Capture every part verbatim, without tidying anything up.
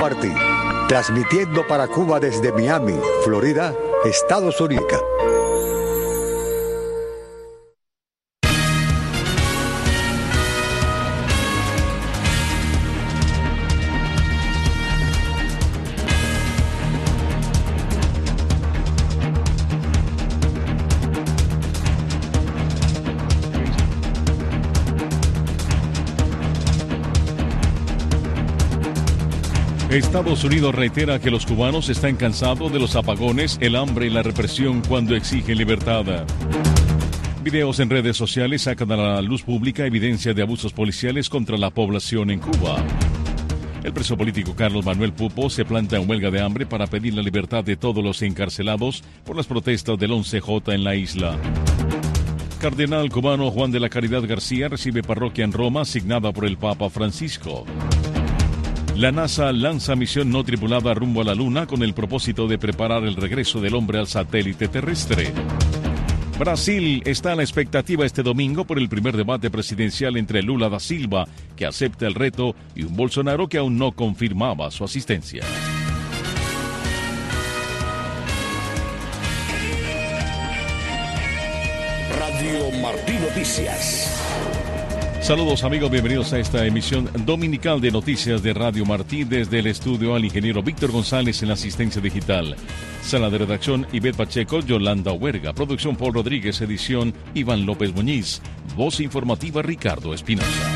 Martí, transmitiendo para Cuba desde Miami, Florida, Estados Unidos. Estados Unidos reitera que los cubanos están cansados de los apagones, el hambre y la represión cuando exigen libertad. Videos en redes sociales sacan a la luz pública evidencia de abusos policiales contra la población en Cuba. El preso político Carlos Manuel Pupo se planta en huelga de hambre para pedir la libertad de todos los encarcelados por las protestas del once J en la isla. Cardenal cubano Juan de la Caridad García recibe parroquia en Roma asignada por el Papa Francisco. La NASA lanza misión no tripulada rumbo a la Luna con el propósito de preparar el regreso del hombre al satélite terrestre. Brasil está a la expectativa este domingo por el primer debate presidencial entre Lula da Silva, que acepta el reto, y un Bolsonaro que aún no confirmaba su asistencia. Radio Martí Noticias. Saludos amigos, bienvenidos a esta emisión dominical de Noticias de Radio Martí. Desde el estudio al ingeniero Víctor González en la asistencia digital. Sala de redacción Ivette Pacheco, Yolanda Huerga. Producción Paul Rodríguez, edición Iván López Muñiz. Voz informativa Ricardo Espinosa.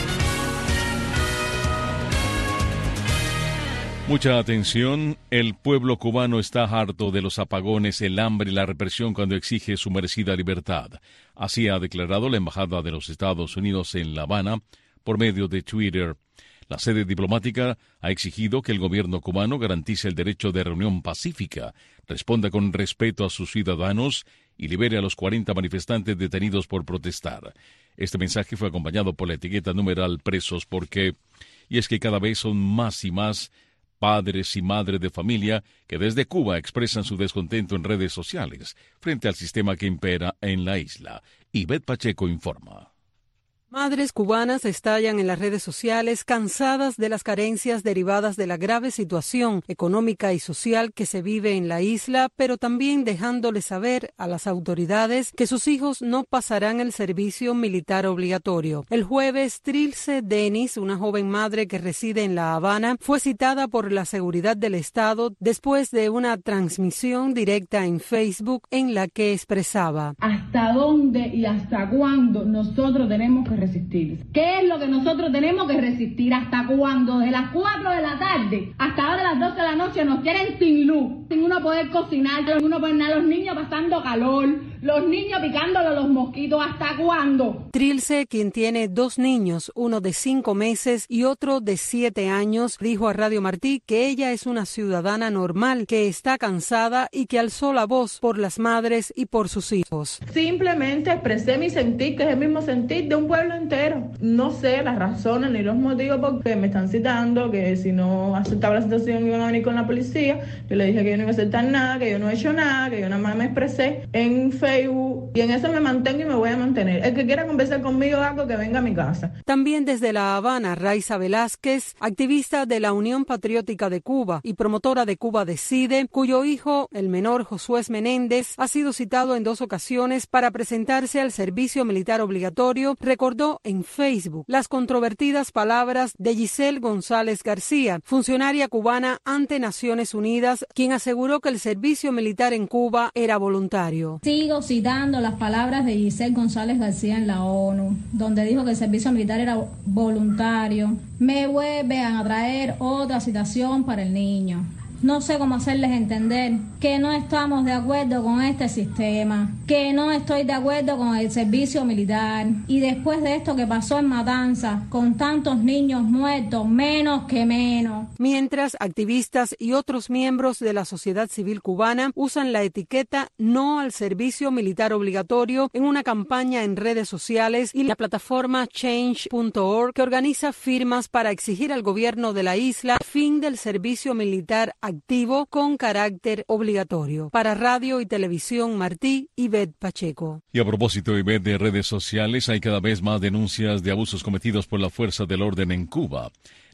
Mucha atención, el pueblo cubano está harto de los apagones, el hambre y la represión cuando exige su merecida libertad. Así ha declarado la Embajada de los Estados Unidos en La Habana por medio de Twitter. La sede diplomática ha exigido que el gobierno cubano garantice el derecho de reunión pacífica, responda con respeto a sus ciudadanos y libere a los cuarenta manifestantes detenidos por protestar. Este mensaje fue acompañado por la etiqueta numeral presos porque, y es que cada vez son más y más padres y madres de familia que desde Cuba expresan su descontento en redes sociales frente al sistema que impera en la isla. Ivette Pacheco informa. Madres cubanas estallan en las redes sociales cansadas de las carencias derivadas de la grave situación económica y social que se vive en la isla, pero también dejándole saber a las autoridades que sus hijos no pasarán el servicio militar obligatorio. El jueves, Trilce Denis, una joven madre que reside en La Habana, fue citada por la seguridad del Estado después de una transmisión directa en Facebook en la que expresaba: ¿hasta dónde y hasta cuándo nosotros tenemos que resistir? ¿Qué es lo que nosotros tenemos que resistir? ¿Hasta cuándo? Desde las cuatro de la tarde hasta ahora las doce de la noche nos tienen sin luz, sin uno poder cocinar, sin uno poder nada, los niños pasando calor, los niños picándole los mosquitos. ¿Hasta cuándo? Trilce, quien tiene dos niños, uno de cinco meses y otro de siete años, dijo a Radio Martí que ella es una ciudadana normal, que está cansada y que alzó la voz por las madres y por sus hijos. Simplemente expresé mi sentir, que es el mismo sentir de un pueblo entero. No sé las razones ni los motivos por qué me están citando, que si no aceptaba la situación iban a venir con la policía. Yo le dije que yo no iba a aceptar nada, que yo no he hecho nada, que yo nada más me expresé en Facebook y en eso me mantengo y me voy a mantener. El que quiera conversar conmigo, algo, que venga a mi casa. También desde La Habana, Raiza Velázquez, activista de la Unión Patriótica de Cuba y promotora de Cuba Decide, cuyo hijo, el menor Josué Menéndez, ha sido citado en dos ocasiones para presentarse al servicio militar obligatorio, recordó en Facebook las controvertidas palabras de Giselle González García, funcionaria cubana ante Naciones Unidas, quien aseguró que el servicio militar en Cuba era voluntario. Sigo citando las palabras de Giselle González García en la ONU, donde dijo que el servicio militar era voluntario. Me vuelven a traer otra citación para el niño. No sé cómo hacerles entender que no estamos de acuerdo con este sistema, que no estoy de acuerdo con el servicio militar. Y después de esto que pasó en Matanzas, con tantos niños muertos, menos que menos. Mientras, activistas y otros miembros de la sociedad civil cubana usan la etiqueta no al servicio militar obligatorio en una campaña en redes sociales y la plataforma change punto org, que organiza firmas para exigir al gobierno de la isla fin del servicio militar activo con carácter obligatorio. Para Radio y Televisión Martí, Ivette Pacheco. Y a propósito, Ivette, de redes sociales, hay cada vez más denuncias de abusos cometidos por la fuerza del orden en Cuba.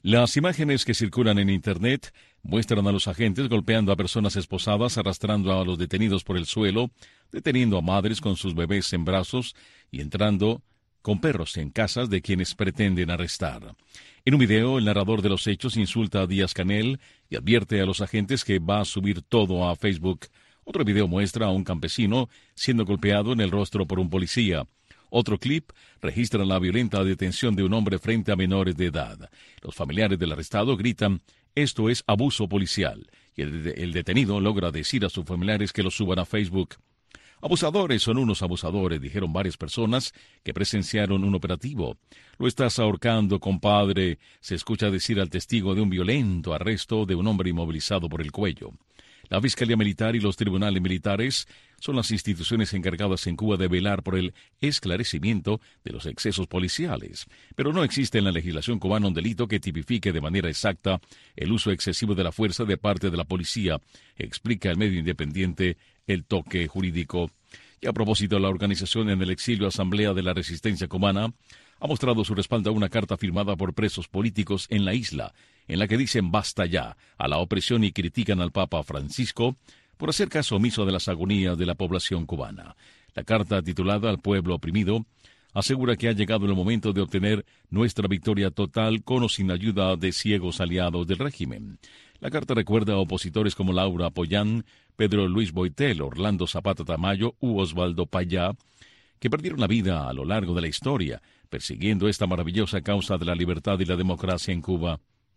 Las imágenes que circulan en Internet muestran a los agentes golpeando a personas esposadas, arrastrando a los detenidos por el suelo, deteniendo a madres con sus bebés en brazos y entrando con perros en casas de quienes pretenden arrestar. En un video, el narrador de los hechos insulta a Díaz-Canel y advierte a los agentes que va a subir todo a Facebook. Otro video muestra a un campesino siendo golpeado en el rostro por un policía. Otro clip registra la violenta detención de un hombre frente a menores de edad. Los familiares del arrestado gritan, esto es abuso policial, y el, el detenido logra decir a sus familiares que lo suban a Facebook. Abusadores son unos abusadores, dijeron varias personas que presenciaron un operativo. Lo estás ahorcando, compadre, se escucha decir al testigo de un violento arresto de un hombre inmovilizado por el cuello. La Fiscalía Militar y los tribunales militares son las instituciones encargadas en Cuba de velar por el esclarecimiento de los excesos policiales. Pero no existe en la legislación cubana un delito que tipifique de manera exacta el uso excesivo de la fuerza de parte de la policía, explica el medio independiente El Toque Jurídico. Y a propósito, la organización en el exilio Asamblea de la Resistencia Cubana ha mostrado su respaldo a una carta firmada por presos políticos en la isla, en la que dicen basta ya a la opresión y critican al Papa Francisco por hacer caso omiso de las agonías de la población cubana. La carta, titulada Al pueblo oprimido, asegura que ha llegado el momento de obtener nuestra victoria total con o sin ayuda de ciegos aliados del régimen. La carta recuerda a opositores como Laura Pollán, Pedro Luis Boitel, Orlando Zapata Tamayo u Osvaldo Payá, que perdieron la vida a lo largo de la historia, persiguiendo esta maravillosa causa de la libertad y la democracia en Cuba.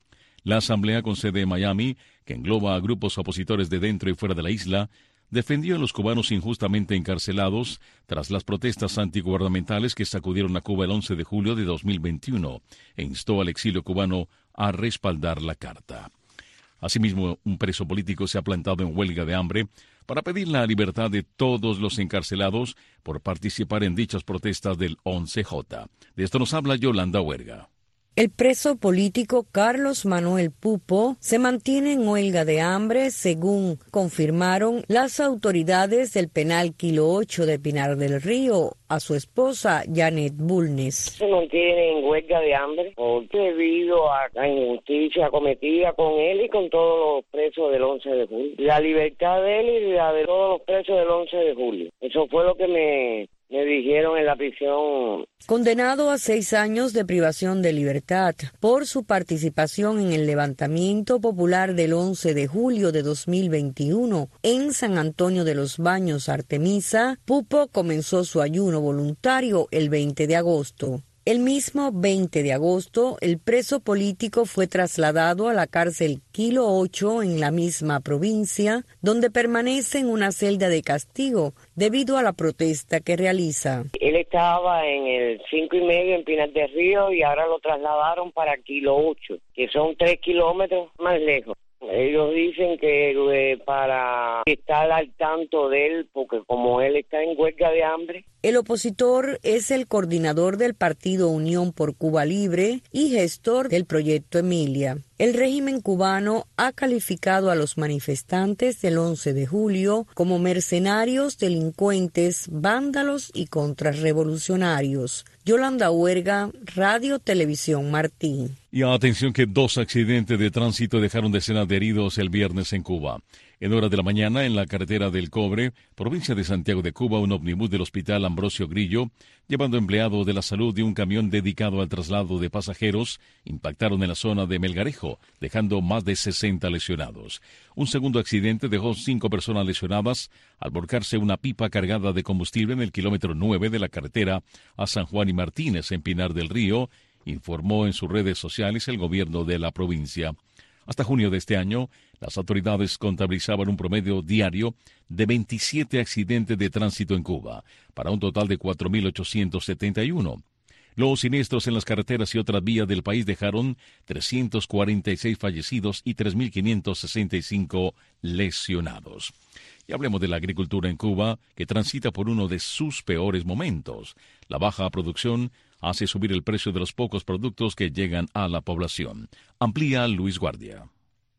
La Asamblea, con sede en Miami, que engloba a grupos opositores de dentro y fuera de la isla, defendió a los cubanos injustamente encarcelados tras las protestas antigubernamentales que sacudieron a Cuba el once de julio de dos mil veintiuno e instó al exilio cubano a respaldar la carta. Asimismo, un preso político se ha plantado en huelga de hambre para pedir la libertad de todos los encarcelados por participar en dichas protestas del once J. De esto nos habla Yolanda Huerga. El preso político Carlos Manuel Pupo se mantiene en huelga de hambre, según confirmaron las autoridades del penal Kilo ocho de Pinar del Río a su esposa Janet Bulnes. Se mantiene en huelga de hambre porque debido a la injusticia cometida con él y con todos los presos del once de julio. La libertad de él y la de todos los presos del once de julio. Eso fue lo que me... Me dijeron en la prisión. Condenado a seis años de privación de libertad por su participación en el levantamiento popular del once de julio de dos mil veintiuno en San Antonio de los Baños, Artemisa, Pupo comenzó su ayuno voluntario el veinte de agosto. El mismo veinte de agosto, el preso político fue trasladado a la cárcel Kilo ocho en la misma provincia, donde permanece en una celda de castigo debido a la protesta que realiza. Él estaba en el cinco y medio en Pinar del Río y ahora lo trasladaron para Kilo ocho, que son tres kilómetros más lejos. Ellos dicen que eh, para estar al tanto de él, porque como él está en huelga de hambre. El opositor es el coordinador del partido Unión por Cuba Libre y gestor del proyecto Emilia. El régimen cubano ha calificado a los manifestantes del once de julio como mercenarios, delincuentes, vándalos y contrarrevolucionarios. Yolanda Huerga, Radio Televisión Martín. Y atención que dos accidentes de tránsito dejaron decenas de heridos el viernes en Cuba. En horas de la mañana, en la carretera del Cobre, provincia de Santiago de Cuba, un ómnibus del Hospital Ambrosio Grillo, llevando empleados de la salud y un camión dedicado al traslado de pasajeros, impactaron en la zona de Melgarejo, dejando más de sesenta lesionados. Un segundo accidente dejó cinco personas lesionadas al volcarse una pipa cargada de combustible en el kilómetro nueve de la carretera a San Juan y Martínez, en Pinar del Río, informó en sus redes sociales el gobierno de la provincia. Hasta junio de este año, las autoridades contabilizaban un promedio diario de veintisiete accidentes de tránsito en Cuba, para un total de cuatro mil ochocientos setenta y uno. Los siniestros en las carreteras y otras vías del país dejaron trescientos cuarenta y seis fallecidos y tres mil quinientos sesenta y cinco lesionados. Y hablemos de la agricultura en Cuba, que transita por uno de sus peores momentos. La baja producción hace subir el precio de los pocos productos que llegan a la población. Amplía Luis Guardia.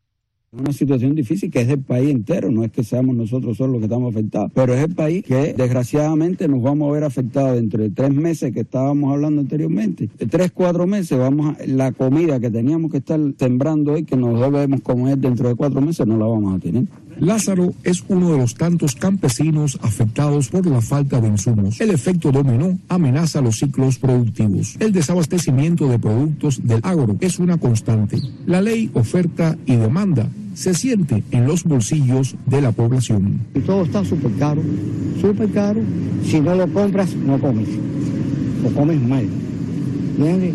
Una situación difícil que es del país entero, no es que seamos nosotros solos los que estamos afectados, pero es el país que desgraciadamente nos vamos a ver afectados dentro de tres meses que estábamos hablando anteriormente. De tres, cuatro meses, vamos a, la comida que teníamos que estar sembrando hoy, que nos debemos comer dentro de cuatro meses, no la vamos a tener. Lázaro es uno de los tantos campesinos afectados por la falta de insumos. El efecto dominó amenaza los ciclos productivos. El desabastecimiento de productos del agro es una constante. La ley, oferta y demanda se siente en los bolsillos de la población. Y todo está súper caro, súper caro. Si no lo compras, no comes. O comes mal. ¿Entiendes?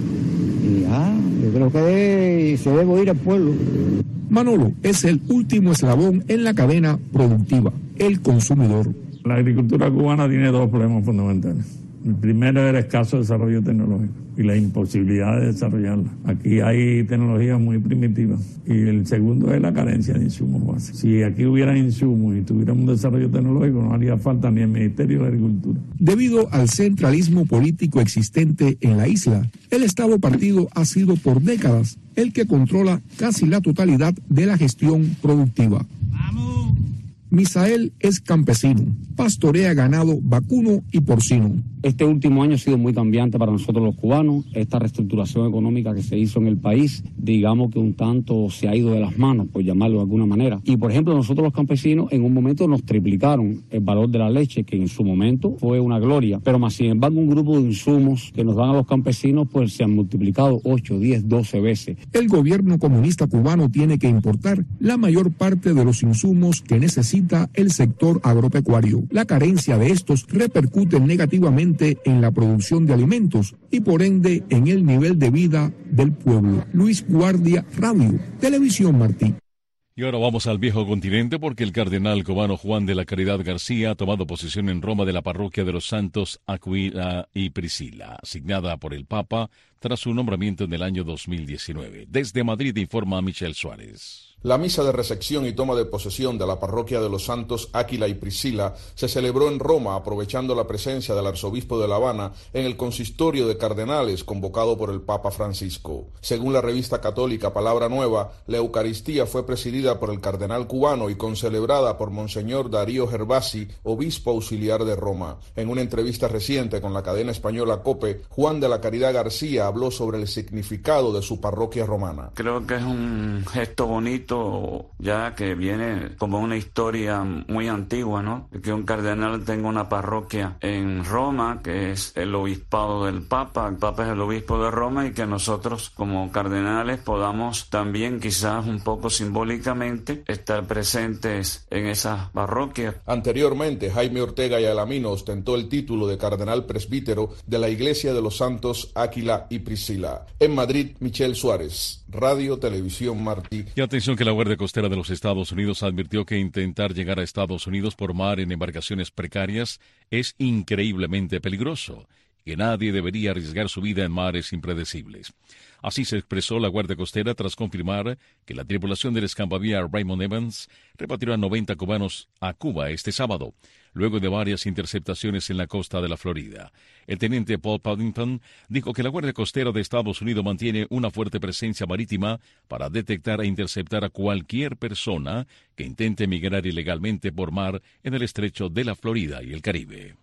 Y ah, yo creo que se debe ir al pueblo. Manolo es el último eslabón en la cadena productiva, el consumidor. La agricultura cubana tiene dos problemas fundamentales. El primero es el escaso desarrollo tecnológico y la imposibilidad de desarrollarla. Aquí hay tecnologías muy primitivas. Y el segundo es la carencia de insumos básicos. Si aquí hubieran insumos y tuviéramos un desarrollo tecnológico, no haría falta ni el Ministerio de Agricultura. Debido al centralismo político existente en la isla, el Estado partido ha sido por décadas el que controla casi la totalidad de la gestión productiva. ¡Vamos! Misael es campesino, pastorea ganado vacuno y porcino. Este último año ha sido muy cambiante para nosotros los cubanos. Esta reestructuración económica que se hizo en el país, digamos que un tanto se ha ido de las manos, por llamarlo de alguna manera. Y por ejemplo, nosotros los campesinos en un momento nos triplicaron el valor de la leche, que en su momento fue una gloria. Pero más sin embargo, un grupo de insumos que nos dan a los campesinos, pues se han multiplicado ocho, diez, doce veces. El gobierno comunista cubano tiene que importar la mayor parte de los insumos que necesita el sector agropecuario. La carencia de estos repercute negativamente en la producción de alimentos y por ende en el nivel de vida del pueblo. Luis Guardia, Radio, Televisión Martí. Y ahora vamos al viejo continente porque el cardenal cubano Juan de la Caridad García ha tomado posesión en Roma de la parroquia de los santos Aquila y Priscila, asignada por el Papa tras su nombramiento en el año dos mil diecinueve. Desde Madrid informa Michel Suárez. La misa de recepción y toma de posesión de la parroquia de los santos Áquila y Priscila se celebró en Roma aprovechando la presencia del arzobispo de La Habana en el consistorio de cardenales convocado por el Papa Francisco. Según la revista católica Palabra Nueva, la Eucaristía fue presidida por el cardenal cubano y concelebrada por Monseñor Darío Gervasi, obispo auxiliar de Roma. En una entrevista reciente con la cadena española COPE, Juan de la Caridad García habló sobre el significado de su parroquia romana. Creo que es un gesto bonito, ya que viene como una historia muy antigua, ¿no? Que un cardenal tenga una parroquia en Roma, que es el obispado del Papa, el Papa es el obispo de Roma, y que nosotros como cardenales podamos también, quizás un poco simbólicamente, estar presentes en esas parroquias. Anteriormente, Jaime Ortega y Alamino ostentó el título de cardenal presbítero de la Iglesia de los Santos Áquila y Priscila. En Madrid, Michel Suárez, Radio Televisión Martí. Y atención que la Guardia Costera de los Estados Unidos advirtió que intentar llegar a Estados Unidos por mar en embarcaciones precarias es increíblemente peligroso, que nadie debería arriesgar su vida en mares impredecibles. Así se expresó la Guardia Costera tras confirmar que la tripulación del escambavía Raymond Evans repatrió a noventa cubanos a Cuba este sábado, luego de varias interceptaciones en la costa de la Florida. El teniente Paul Paddington dijo que la Guardia Costera de Estados Unidos mantiene una fuerte presencia marítima para detectar e interceptar a cualquier persona que intente migrar ilegalmente por mar en el estrecho de la Florida y el Caribe.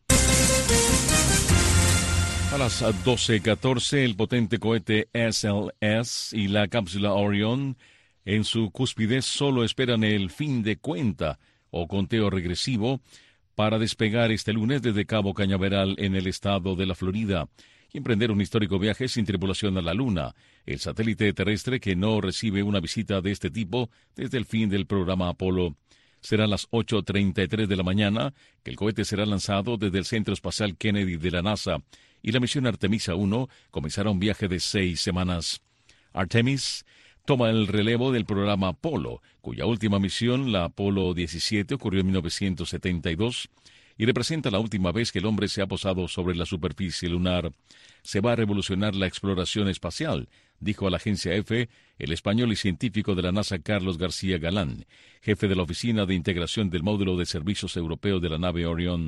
A las doce catorce, el potente cohete S L S y la cápsula Orion en su cúspide solo esperan el fin de cuenta o conteo regresivo para despegar este lunes desde Cabo Cañaveral en el estado de la Florida y emprender un histórico viaje sin tripulación a la Luna, el satélite terrestre que no recibe una visita de este tipo desde el fin del programa Apolo. Serán las ocho treinta y tres de la mañana que el cohete será lanzado desde el Centro Espacial Kennedy de la NASA y la misión Artemisa uno comenzará un viaje de seis semanas. Artemis toma el relevo del programa Apolo, cuya última misión, la Apolo diecisiete, ocurrió en mil novecientos setenta y dos y representa la última vez que el hombre se ha posado sobre la superficie lunar. Se va a revolucionar la exploración espacial, dijo a la agencia EFE el español y científico de la NASA Carlos García Galán, jefe de la Oficina de Integración del Módulo de Servicios Europeo de la nave Orión.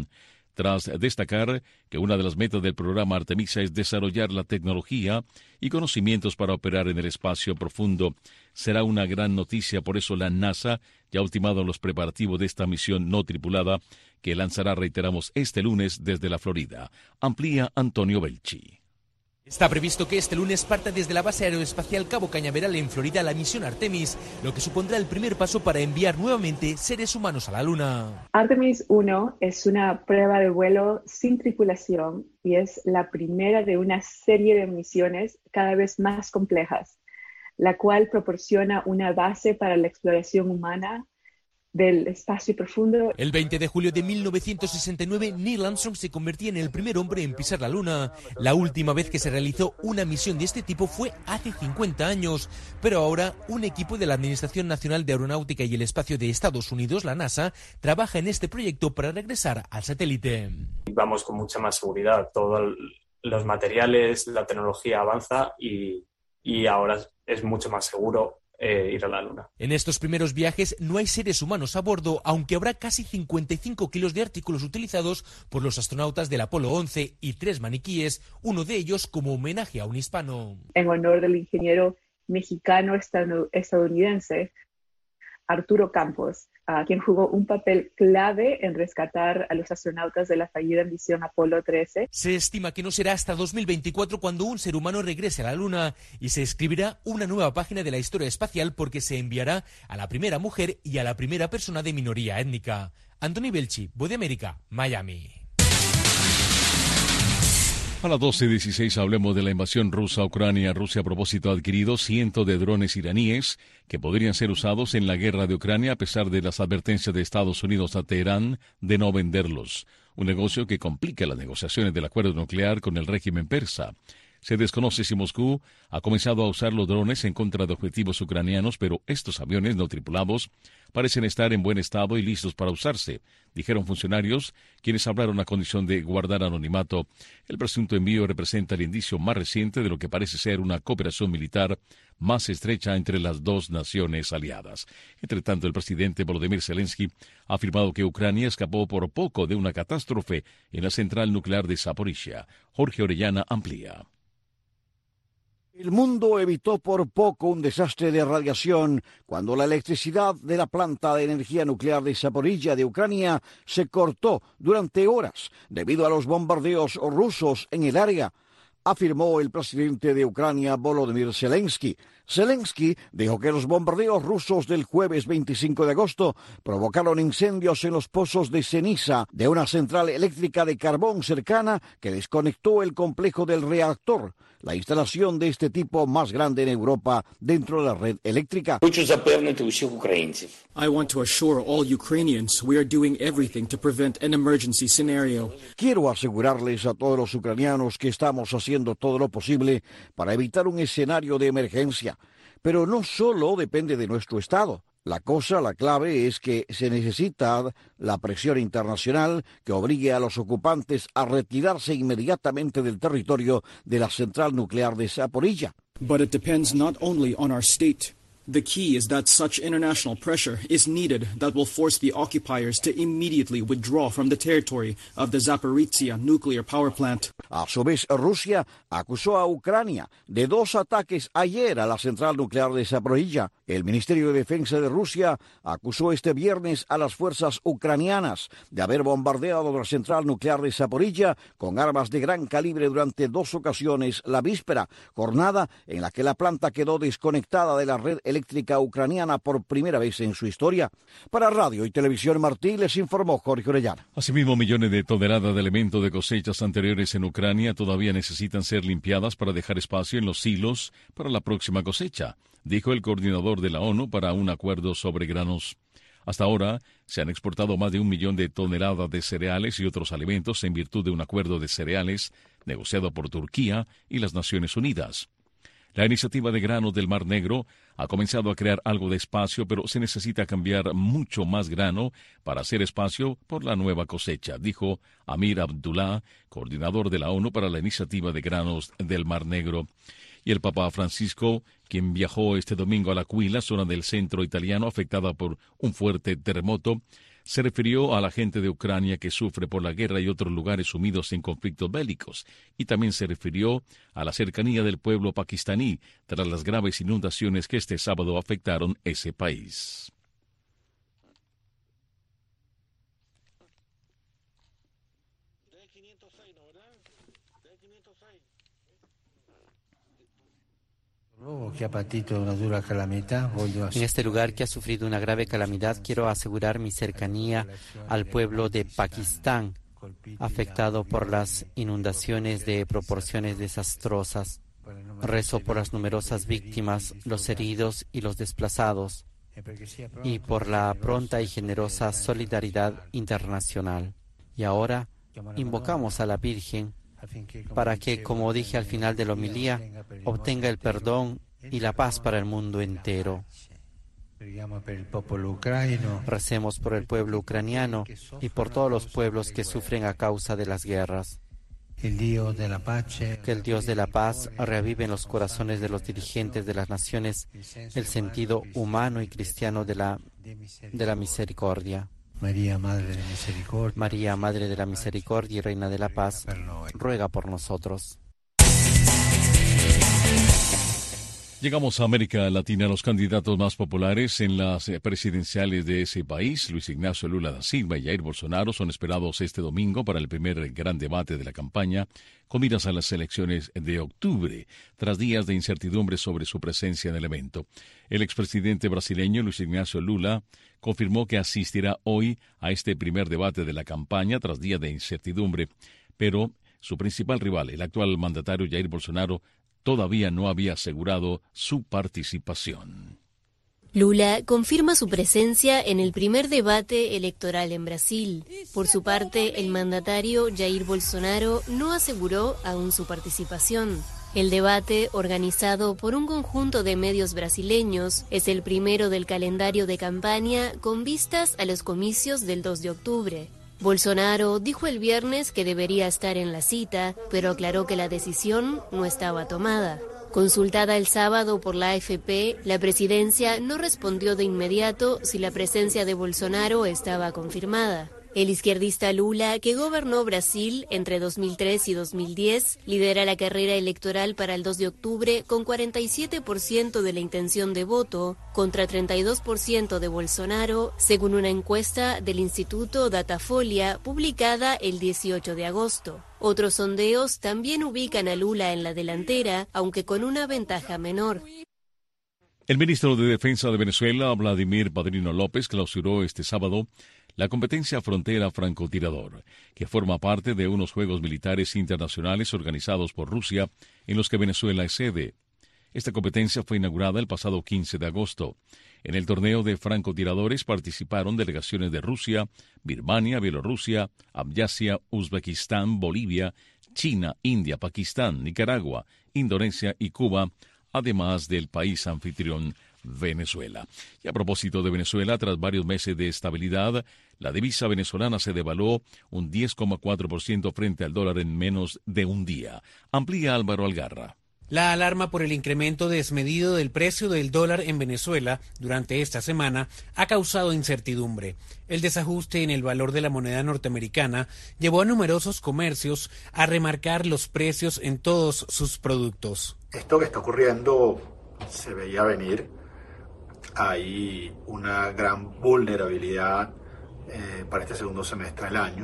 tras destacar que una de las metas del programa Artemisa es desarrollar la tecnología y conocimientos para operar en el espacio profundo. Será una gran noticia, por eso la NASA ya ha ultimado los preparativos de esta misión no tripulada que lanzará, reiteramos, este lunes desde la Florida. Amplía Antonio Belchi. Está previsto que este lunes parta desde la base aeroespacial Cabo Cañaveral en Florida la misión Artemis, lo que supondrá el primer paso para enviar nuevamente seres humanos a la Luna. Artemis uno es una prueba de vuelo sin tripulación y es la primera de una serie de misiones cada vez más complejas, la cual proporciona una base para la exploración humana del espacio profundo. El veinte de julio de mil novecientos sesenta y nueve, Neil Armstrong se convertía en el primer hombre en pisar la Luna. La última vez que se realizó una misión de este tipo fue hace cincuenta años, pero ahora un equipo de la Administración Nacional de Aeronáutica y el Espacio de Estados Unidos, la NASA, trabaja en este proyecto para regresar al satélite. Vamos con mucha más seguridad, todos los materiales, la tecnología avanza y, y ahora es mucho más seguro Eh, ir a la Luna. En estos primeros viajes no hay seres humanos a bordo, aunque habrá casi cincuenta y cinco kilos de artículos utilizados por los astronautas del Apolo once y tres maniquíes, uno de ellos como homenaje a un hispano. En honor del ingeniero mexicano estadounidense Arturo Campos, uh, quien jugó un papel clave en rescatar a los astronautas de la fallida misión Apolo trece. Se estima que no será hasta dos mil veinticuatro cuando un ser humano regrese a la Luna y se escribirá una nueva página de la historia espacial porque se enviará a la primera mujer y a la primera persona de minoría étnica. Anthony Belchi, Voz de América, Miami. A las doce dieciséis hablemos de la invasión rusa a Ucrania. Rusia a propósito ha adquirido cientos de drones iraníes que podrían ser usados en la guerra de Ucrania a pesar de las advertencias de Estados Unidos a Teherán de no venderlos. Un negocio que complica las negociaciones del acuerdo nuclear con el régimen persa. Se desconoce si Moscú ha comenzado a usar los drones en contra de objetivos ucranianos, pero estos aviones no tripulados parecen estar en buen estado y listos para usarse, dijeron funcionarios, quienes hablaron a condición de guardar anonimato. El presunto envío representa el indicio más reciente de lo que parece ser una cooperación militar más estrecha entre las dos naciones aliadas. Entre tanto, el presidente Volodymyr Zelensky ha afirmado que Ucrania escapó por poco de una catástrofe en la central nuclear de Zaporizhia. Jorge Orellana amplía. El mundo evitó por poco un desastre de radiación cuando la electricidad de la planta de energía nuclear de Zaporizhia de Ucrania se cortó durante horas debido a los bombardeos rusos en el área, afirmó el presidente de Ucrania, Volodymyr Zelensky. Zelensky dijo que los bombardeos rusos del jueves veinticinco de agosto provocaron incendios en los pozos de ceniza de una central eléctrica de carbón cercana que desconectó el complejo del reactor, la instalación de este tipo más grande en Europa dentro de la red eléctrica. I want to assure all Ukrainians we are doing everything to prevent an emergency scenario. Quiero asegurarles a todos los ucranianos que estamos haciendo todo lo posible para evitar un escenario de emergencia. Pero no solo depende de nuestro Estado. La cosa, la clave es que se necesita la presión internacional que obligue a los ocupantes a retirarse inmediatamente del territorio de la central nuclear de Zaporizhia. But it depends not only on our state. The key is that such international pressure is needed that will force the occupiers to immediately withdraw from the territory of the Zaporizhia nuclear power plant. A su vez, Rusia acusó a Ucrania de dos ataques ayer a la central nuclear de Zaporizhia. El Ministerio de Defensa de Rusia acusó este viernes a las fuerzas ucranianas de haber bombardeado la central nuclear de Zaporizhia con armas de gran calibre durante dos ocasiones la víspera, jornada en la que la planta quedó desconectada de la red eléctrica ucraniana por primera vez en su historia. Para Radio y Televisión Martí les informó Jorge Orellana. Asimismo, millones de toneladas de elementos de cosechas anteriores en Ucrania todavía necesitan ser limpiadas para dejar espacio en los silos para la próxima cosecha, dijo el coordinador de la ONU para un acuerdo sobre granos. Hasta ahora se han exportado más de un millón de toneladas de cereales y otros alimentos en virtud de un acuerdo de cereales negociado por Turquía y las Naciones Unidas. La iniciativa de granos del Mar Negro ha comenzado a crear algo de espacio, pero se necesita cambiar mucho más grano para hacer espacio por la nueva cosecha, dijo Amir Abdullah, coordinador de la ONU para la iniciativa de granos del Mar Negro. Y el Papa Francisco, quien viajó este domingo a L'Aquila, zona del centro italiano afectada por un fuerte terremoto, Se refirió a la gente de Ucrania que sufre por la guerra y otros lugares sumidos en conflictos bélicos, y también se refirió a la cercanía del pueblo pakistaní tras las graves inundaciones que este sábado afectaron ese país. En este lugar que ha sufrido una grave calamidad, quiero asegurar mi cercanía al pueblo de Pakistán, afectado por las inundaciones de proporciones desastrosas. Rezo por las numerosas víctimas, los heridos y los desplazados, y por la pronta y generosa solidaridad internacional. Y ahora invocamos a la Virgen para que, como dije al final de la homilía, obtenga el perdón y la paz para el mundo entero. Recemos por el pueblo ucraniano y por todos los pueblos que sufren a causa de las guerras. Que el Dios de la paz reavive en los corazones de los dirigentes de las naciones el sentido humano y cristiano de la, de la misericordia. María, Madre de Misericordia. María, Madre de la Misericordia y Reina de la Paz, ruega por nosotros. Llegamos a América Latina. Los candidatos más populares en las presidenciales de ese país, Luis Ignacio Lula da Silva y Jair Bolsonaro, son esperados este domingo para el primer gran debate de la campaña, con miras a las elecciones de octubre, tras días de incertidumbre sobre su presencia en el evento. El expresidente brasileño Luis Ignacio Lula confirmó que asistirá hoy a este primer debate de la campaña tras días de incertidumbre, pero su principal rival, el actual mandatario Jair Bolsonaro, todavía no había asegurado su participación. Lula confirma su presencia en el primer debate electoral en Brasil. Por su parte, el mandatario Jair Bolsonaro no aseguró aún su participación. El debate, organizado por un conjunto de medios brasileños, es el primero del calendario de campaña con vistas a los comicios del dos de octubre. Bolsonaro dijo el viernes que debería estar en la cita, pero aclaró que la decisión no estaba tomada. Consultada el sábado por la A F P, la presidencia no respondió de inmediato si la presencia de Bolsonaro estaba confirmada. El izquierdista Lula, que gobernó Brasil entre dos mil tres y dos mil diez, lidera la carrera electoral para el dos de octubre con cuarenta y siete por ciento de la intención de voto contra treinta y dos por ciento de Bolsonaro, según una encuesta del Instituto Datafolia publicada el dieciocho de agosto. Otros sondeos también ubican a Lula en la delantera, aunque con una ventaja menor. El ministro de Defensa de Venezuela, Vladimir Padrino López, clausuró este sábado la competencia Frontera Francotirador, que forma parte de unos Juegos Militares Internacionales organizados por Rusia, en los que Venezuela es sede. Esta competencia fue inaugurada el pasado quince de agosto. En el torneo de francotiradores participaron delegaciones de Rusia, Birmania, Bielorrusia, Abjasia, Uzbekistán, Bolivia, China, India, Pakistán, Nicaragua, Indonesia y Cuba, además del país anfitrión Venezuela. Y a propósito de Venezuela, tras varios meses de estabilidad, la divisa venezolana se devaluó un diez coma cuatro por ciento frente al dólar en menos de un día. Amplía Álvaro Algarra. La alarma por el incremento desmedido del precio del dólar en Venezuela durante esta semana ha causado incertidumbre. El desajuste en el valor de la moneda norteamericana llevó a numerosos comercios a remarcar los precios en todos sus productos. Esto que está ocurriendo se veía venir. Hay una gran vulnerabilidad eh, para este segundo semestre del año,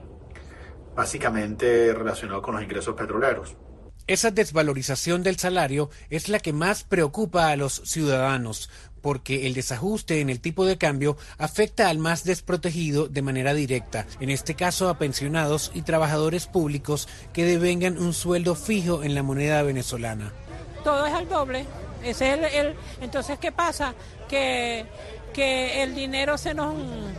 básicamente relacionado con los ingresos petroleros. Esa desvalorización del salario es la que más preocupa a los ciudadanos, porque el desajuste en el tipo de cambio afecta al más desprotegido de manera directa, en este caso a pensionados y trabajadores públicos que devengan un sueldo fijo en la moneda venezolana. Todo es al doble. Ese es el, el, entonces, ¿qué pasa? Que, que el dinero se nos,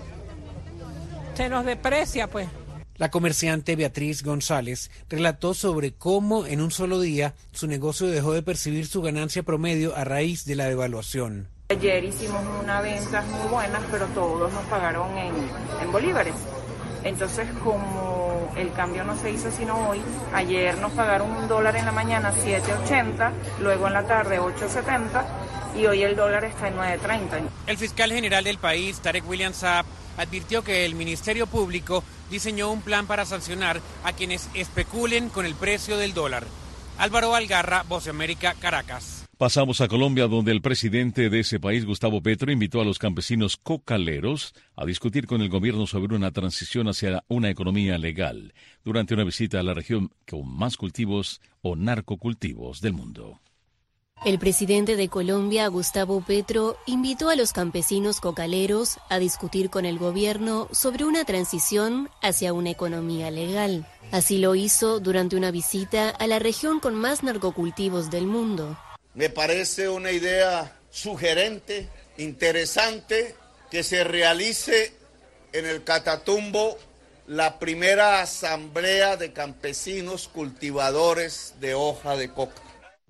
se nos deprecia, pues. La comerciante Beatriz González relató sobre cómo en un solo día su negocio dejó de percibir su ganancia promedio a raíz de la devaluación. Ayer hicimos unas ventas muy buenas, pero todos nos pagaron en, en bolívares. Entonces, como el cambio no se hizo sino hoy, ayer nos pagaron un dólar en la mañana siete ochenta, luego en la tarde ocho setenta y hoy el dólar está en nueve treinta. El fiscal general del país, Tarek William Saab, advirtió que el Ministerio Público diseñó un plan para sancionar a quienes especulen con el precio del dólar. Álvaro Algarra, Voz de América, Caracas. Pasamos a Colombia, donde el presidente de ese país, Gustavo Petro, invitó a los campesinos cocaleros a discutir con el gobierno sobre una transición hacia una economía legal, durante una visita a la región con más cultivos o narcocultivos del mundo. El presidente de Colombia, Gustavo Petro, invitó a los campesinos cocaleros a discutir con el gobierno sobre una transición hacia una economía legal. Así lo hizo durante una visita a la región con más narcocultivos del mundo. Me parece una idea sugerente, interesante, que se realice en el Catatumbo la primera asamblea de campesinos cultivadores de hoja de coca.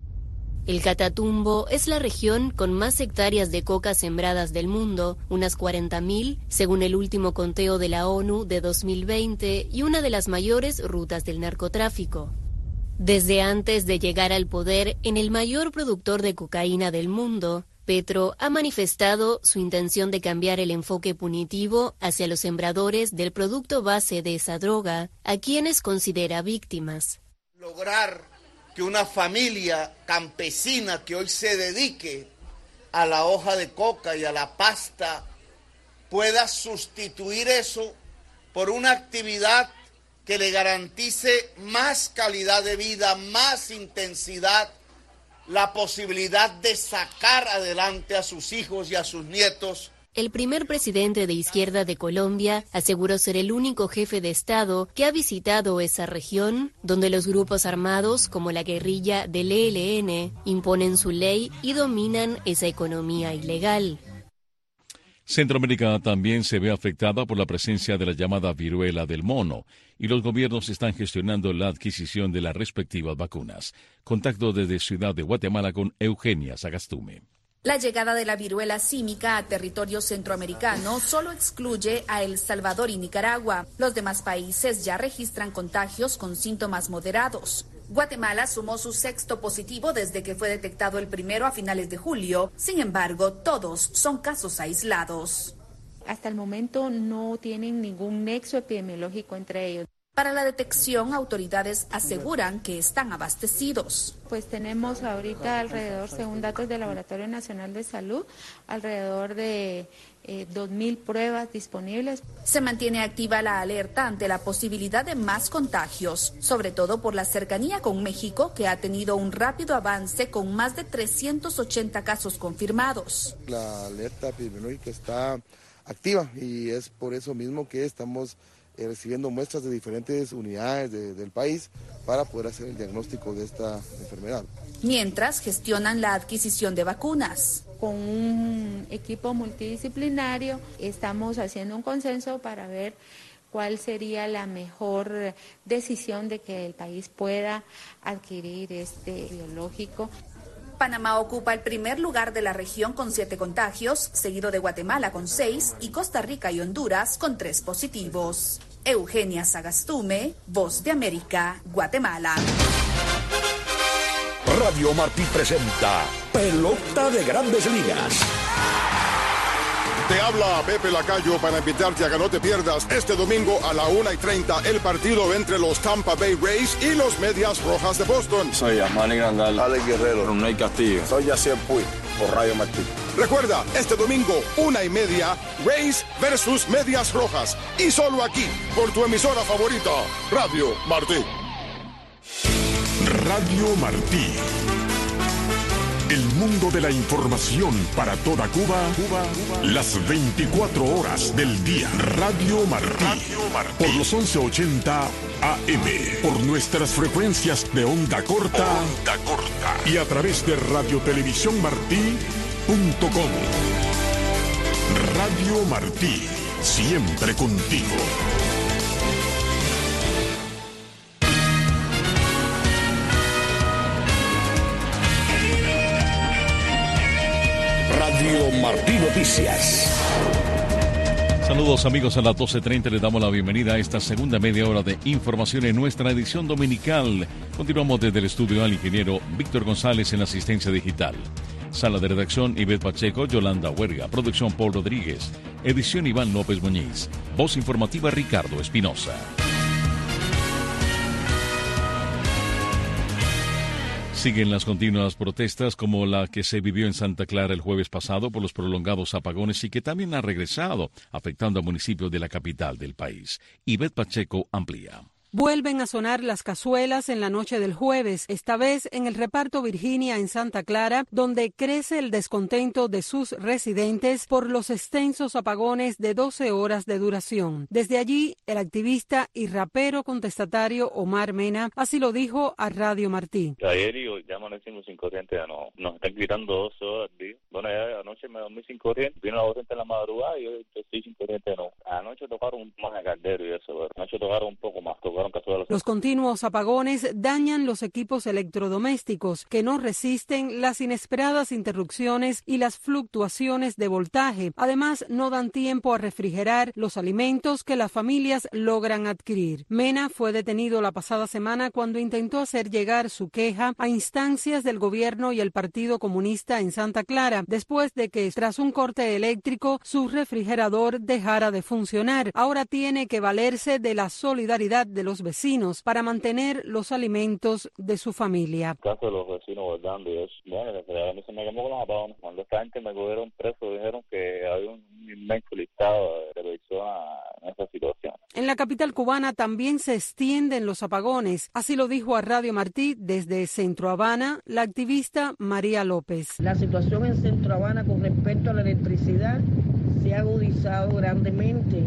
El Catatumbo es la región con más hectáreas de coca sembradas del mundo, unas cuarenta mil, según el último conteo de la ONU de dos mil veinte, y una de las mayores rutas del narcotráfico. Desde antes de llegar al poder en el mayor productor de cocaína del mundo, Petro ha manifestado su intención de cambiar el enfoque punitivo hacia los sembradores del producto base de esa droga, a quienes considera víctimas. Lograr que una familia campesina que hoy se dedique a la hoja de coca y a la pasta pueda sustituir eso por una actividad que le garantice más calidad de vida, más intensidad, la posibilidad de sacar adelante a sus hijos y a sus nietos. El primer presidente de izquierda de Colombia aseguró ser el único jefe de Estado que ha visitado esa región, donde los grupos armados, como la guerrilla del E L N, imponen su ley y dominan esa economía ilegal. Centroamérica también se ve afectada por la presencia de la llamada viruela del mono, y los gobiernos están gestionando la adquisición de las respectivas vacunas. Contacto desde Ciudad de Guatemala con Eugenia Sagastume. La llegada de la viruela símica a territorio centroamericano solo excluye a El Salvador y Nicaragua. Los demás países ya registran contagios con síntomas moderados. Guatemala sumó su sexto positivo desde que fue detectado el primero a finales de julio. Sin embargo, todos son casos aislados. Hasta el momento no tienen ningún nexo epidemiológico entre ellos. Para la detección, autoridades aseguran que están abastecidos. Pues tenemos ahorita alrededor, según datos del Laboratorio Nacional de Salud, alrededor de eh, dos mil pruebas disponibles. Se mantiene activa la alerta ante la posibilidad de más contagios, sobre todo por la cercanía con México, que ha tenido un rápido avance con más de trescientos ochenta casos confirmados. La alerta epidemiológica está activa y es por eso mismo que estamos Eh, recibiendo muestras de diferentes unidades de, del país para poder hacer el diagnóstico de esta enfermedad. Mientras gestionan la adquisición de vacunas. Con un equipo multidisciplinario estamos haciendo un consenso para ver cuál sería la mejor decisión de que el país pueda adquirir este biológico. Panamá ocupa el primer lugar de la región con siete contagios, seguido de Guatemala con seis y Costa Rica y Honduras con tres positivos. Eugenia Sagastume, Voz de América, Guatemala. Radio Martí presenta Pelota de Grandes Ligas. Te habla Pepe Lacayo para invitarte a que no te pierdas este domingo a la una y treinta el partido entre los Tampa Bay Rays y los Medias Rojas de Boston. Soy Manny Grandal, Alex Guerrero, Ronald Castillo. Soy Yacier Puig, por Radio Martí. Recuerda, este domingo, una y media, Rays versus Medias Rojas. Y solo aquí, por tu emisora favorita, Radio Martí. Radio Martí. El mundo de la información para toda Cuba, Cuba, Cuba. Las veinticuatro horas del día. Radio Martí. Radio Martí. Por los once ochenta A M. Por nuestras frecuencias de onda corta. Onda corta. Y a través de radiotelevisiónmartí punto com. Radio Martí. Siempre contigo. Radio Martí Noticias. Saludos amigos, a las doce treinta les damos la bienvenida a esta segunda media hora de información en nuestra edición dominical. Continuamos desde el estudio al ingeniero Víctor González en la asistencia digital. Sala de redacción Ivette Pacheco, Yolanda Huerga. Producción Paul Rodríguez. Edición Iván López Muñiz. Voz informativa Ricardo Espinosa. Siguen las continuas protestas como la que se vivió en Santa Clara el jueves pasado por los prolongados apagones y que también ha regresado, afectando a municipios de la capital del país. Ivette Pacheco amplía. Vuelven a sonar las cazuelas en la noche del jueves, esta vez en el reparto Virginia en Santa Clara, donde crece el descontento de sus residentes por los extensos apagones de doce horas de duración. Desde allí, el activista y rapero contestatario Omar Mena así lo dijo a Radio Martí. Ayer y hoy ya amanecimos sin corriente, ya no, nos están gritando doce horas al día. Bueno, ya anoche me dormí sin corriente, vino la corriente en la madrugada y hoy estoy sin corriente, no. Anoche tocaron más a Caldero y eso, pero anoche tocaron un poco más, tocaron cazuelas. Los continuos apagones dañan los equipos electrodomésticos que no resisten las inesperadas interrupciones y las fluctuaciones de voltaje. Además, no dan tiempo a refrigerar los alimentos que las familias logran adquirir. Mena fue detenido la pasada semana cuando intentó hacer llegar su queja a instancias del gobierno y el Partido Comunista en Santa Clara, después de que, tras un corte eléctrico, su refrigerador dejara de funcionar. Ahora tiene que valerse de la solidaridad de los vecinos para mantener los alimentos de su familia. El caso de los vecinos guardando y eso. Bueno, a mí se me quemó con los apagones. Cuando esta gente me cogieron preso, dijeron que había un inmenso listado de personas en esa situación. En la capital cubana también se extienden los apagones. Así lo dijo a Radio Martí desde Centro Habana la activista María López. La situación en Centro Habana con respecto a la electricidad se ha agudizado grandemente.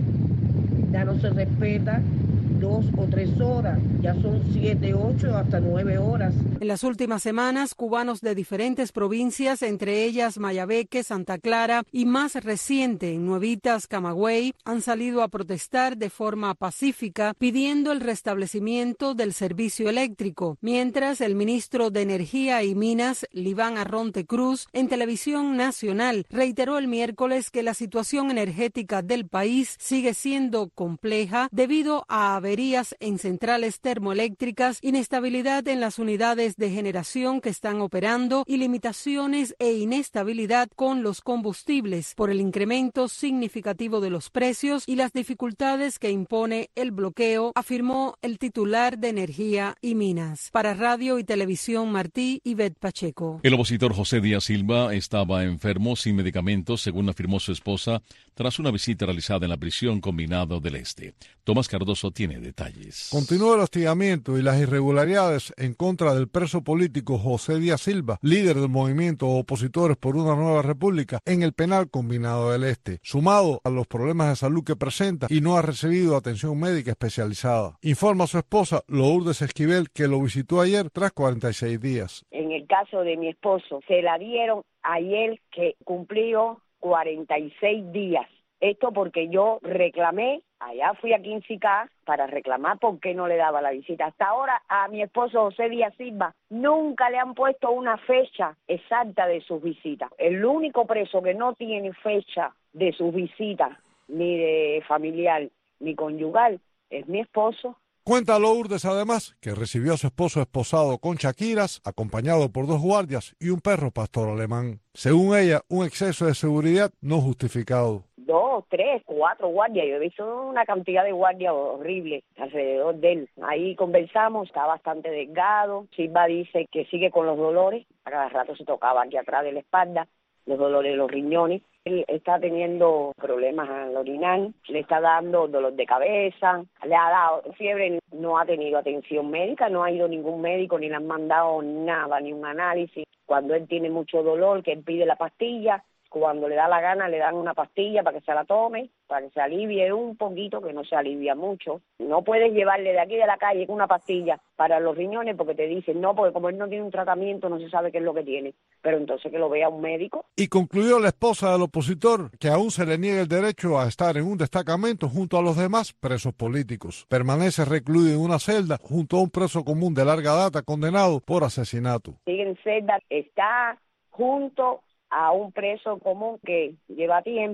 Ya no se respeta dos o tres horas, ya son siete, ocho, hasta nueve horas. En las últimas semanas, cubanos de diferentes provincias, entre ellas Mayabeque, Santa Clara y más reciente en Nuevitas, Camagüey, han salido a protestar de forma pacífica pidiendo el restablecimiento del servicio eléctrico, mientras el ministro de Energía y Minas, Liván Arronte Cruz, en Televisión Nacional, reiteró el miércoles que la situación energética del país sigue siendo compleja debido a averías en centrales termoeléctricas, inestabilidad en las unidades de generación que están operando y limitaciones e inestabilidad con los combustibles por el incremento significativo de los precios y las dificultades que impone el bloqueo, afirmó el titular de Energía y Minas. Para Radio y Televisión Martí, Ivette Pacheco. El opositor José Díaz Silva estaba enfermo sin medicamentos, según afirmó su esposa, tras una visita realizada en la prisión Combinado del Este. Tomás Cardoso tiene detalles. Continúa el hostigamiento y las irregularidades en contra del preso político José Díaz Silva, líder del movimiento Opositores por una Nueva República, en el penal Combinado del Este, sumado a los problemas de salud que presenta y no ha recibido atención médica especializada. Informa a su esposa, Lourdes Esquivel, que lo visitó ayer tras cuarenta y seis días. En el caso de mi esposo, se la dieron ayer que cumplió cuarenta y seis días. Esto porque yo reclamé, allá fui a quince K para reclamar por qué no le daba la visita. Hasta ahora a mi esposo José Díaz Silva nunca le han puesto una fecha exacta de sus visitas. El único preso que no tiene fecha de sus visitas, ni de familiar, ni conyugal, es mi esposo. Cuenta Lourdes además que recibió a su esposo esposado con chaquiras, acompañado por dos guardias y un perro pastor alemán. Según ella, un exceso de seguridad no justificado. Dos, tres, cuatro guardias. Yo he visto una cantidad de guardias horrible alrededor de él. Ahí conversamos, está bastante delgado. Silva dice que sigue con los dolores. A cada rato se tocaba aquí atrás de la espalda, los dolores de los riñones. Él está teniendo problemas al orinar, le está dando dolor de cabeza, le ha dado fiebre, no ha tenido atención médica, no ha ido ningún médico ni le han mandado nada, ni un análisis. Cuando él tiene mucho dolor, que él pide la pastilla, cuando le da la gana le dan una pastilla para que se la tome, para que se alivie un poquito, que no se alivia mucho. No puedes llevarle de aquí de la calle una pastilla para los riñones porque te dicen no, porque como él no tiene un tratamiento no se sabe qué es lo que tiene. Pero entonces que lo vea un médico. Y concluyó la esposa del opositor que aún se le niega el derecho a estar en un destacamento junto a los demás presos políticos. Permanece recluido en una celda junto a un preso común de larga data condenado por asesinato. Sigue en celda, está junto a un preso común que lleva tiempo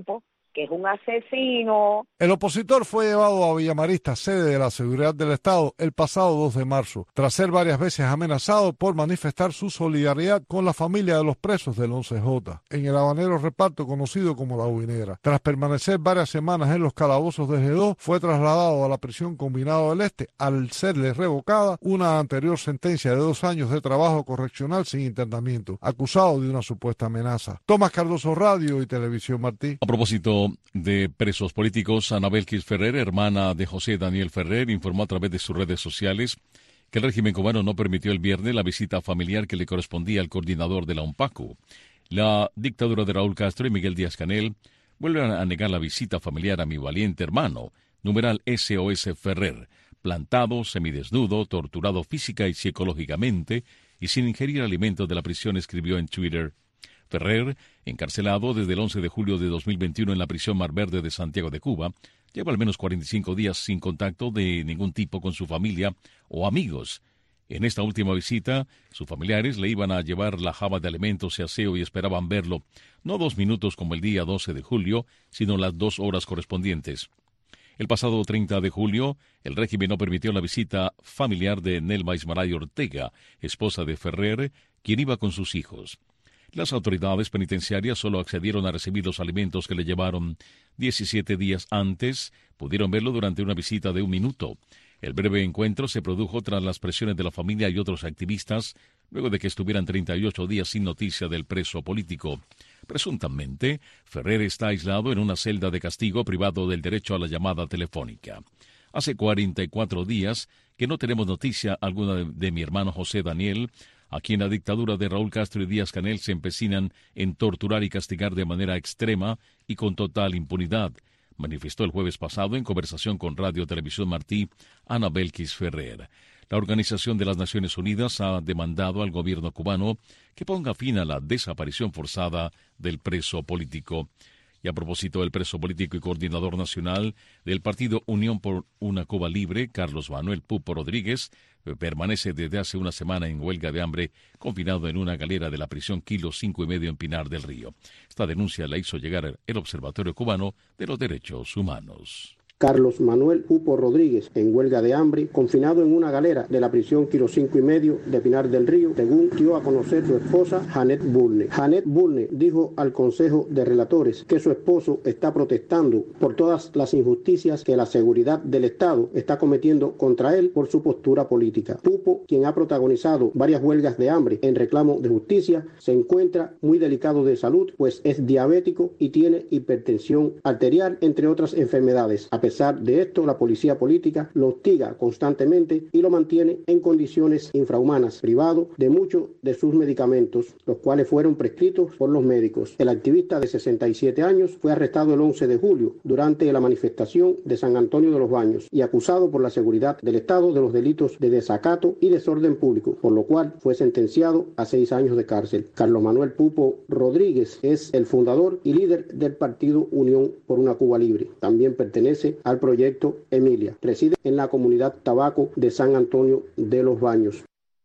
que es un asesino. El opositor fue llevado a Villamarista, sede de la Seguridad del Estado, el pasado dos de marzo, tras ser varias veces amenazado por manifestar su solidaridad con la familia de los presos del once J, en el habanero reparto conocido como La Ubinera. Tras permanecer varias semanas en los calabozos de Gedó, fue trasladado a la prisión Combinado del Este, al serle revocada una anterior sentencia de dos años de trabajo correccional sin internamiento, acusado de una supuesta amenaza. Tomás Cardoso, Radio y Televisión Martí. A propósito de presos políticos, Ana Belkis Ferrer, hermana de José Daniel Ferrer, informó a través de sus redes sociales que el régimen cubano no permitió el viernes la visita familiar que le correspondía al coordinador de la UNPACU. La dictadura de Raúl Castro y Miguel Díaz-Canel vuelven a negar la visita familiar a mi valiente hermano, numeral S O S Ferrer, plantado, semidesnudo, torturado física y psicológicamente y sin ingerir alimentos de la prisión, escribió en Twitter. Ferrer, encarcelado desde el once de julio de dos mil veintiuno en la prisión Mar Verde de Santiago de Cuba, lleva al menos cuarenta y cinco días sin contacto de ningún tipo con su familia o amigos. En esta última visita, sus familiares le iban a llevar la jaba de alimentos y aseo y esperaban verlo, no dos minutos como el día doce de julio, sino las dos horas correspondientes. El pasado treinta de julio, el régimen no permitió la visita familiar de Nelma Ismaray Ortega, esposa de Ferrer, quien iba con sus hijos. Las autoridades penitenciarias solo accedieron a recibir los alimentos que le llevaron. diecisiete días antes, pudieron verlo durante una visita de un minuto. El breve encuentro se produjo tras las presiones de la familia y otros activistas, luego de que estuvieran treinta y ocho días sin noticia del preso político. Presuntamente, Ferrer está aislado en una celda de castigo privado del derecho a la llamada telefónica. Hace cuarenta y cuatro días que no tenemos noticia alguna de, de mi hermano José Daniel, a quien la dictadura de Raúl Castro y Díaz-Canel se empecinan en torturar y castigar de manera extrema y con total impunidad, manifestó el jueves pasado en conversación con Radio Televisión Martí Ana Belkis Ferrer. La Organización de las Naciones Unidas ha demandado al gobierno cubano que ponga fin a la desaparición forzada del preso político. Y a propósito del preso político y coordinador nacional del partido Unión por una Cuba Libre, Carlos Manuel Pupo Rodríguez, permanece desde hace una semana en huelga de hambre, confinado en una galera de la prisión Kilo Cinco y Medio en Pinar del Río. Esta denuncia la hizo llegar el Observatorio Cubano de los Derechos Humanos. Carlos Manuel Pupo Rodríguez, en huelga de hambre, confinado en una galera de la prisión Kilo Cinco y Medio de Pinar del Río, según dio a conocer su esposa Janet Bulne. Janet Bulne dijo al Consejo de Relatores que su esposo está protestando por todas las injusticias que la seguridad del Estado está cometiendo contra él por su postura política. Pupo, quien ha protagonizado varias huelgas de hambre en reclamo de justicia, se encuentra muy delicado de salud, pues es diabético y tiene hipertensión arterial, entre otras enfermedades. A A pesar de esto, la policía política lo hostiga constantemente y lo mantiene en condiciones infrahumanas, privado de muchos de sus medicamentos, los cuales fueron prescritos por los médicos. El activista de sesenta y siete años fue arrestado el once de julio durante la manifestación de San Antonio de los Baños y acusado por la seguridad del Estado de los delitos de desacato y desorden público, por lo cual fue sentenciado a seis años de cárcel. Carlos Manuel Pupo Rodríguez es el fundador y líder del partido Unión por una Cuba Libre. También pertenece al proyecto Emilia. Reside en la comunidad Tabaco de San Antonio de los Baños.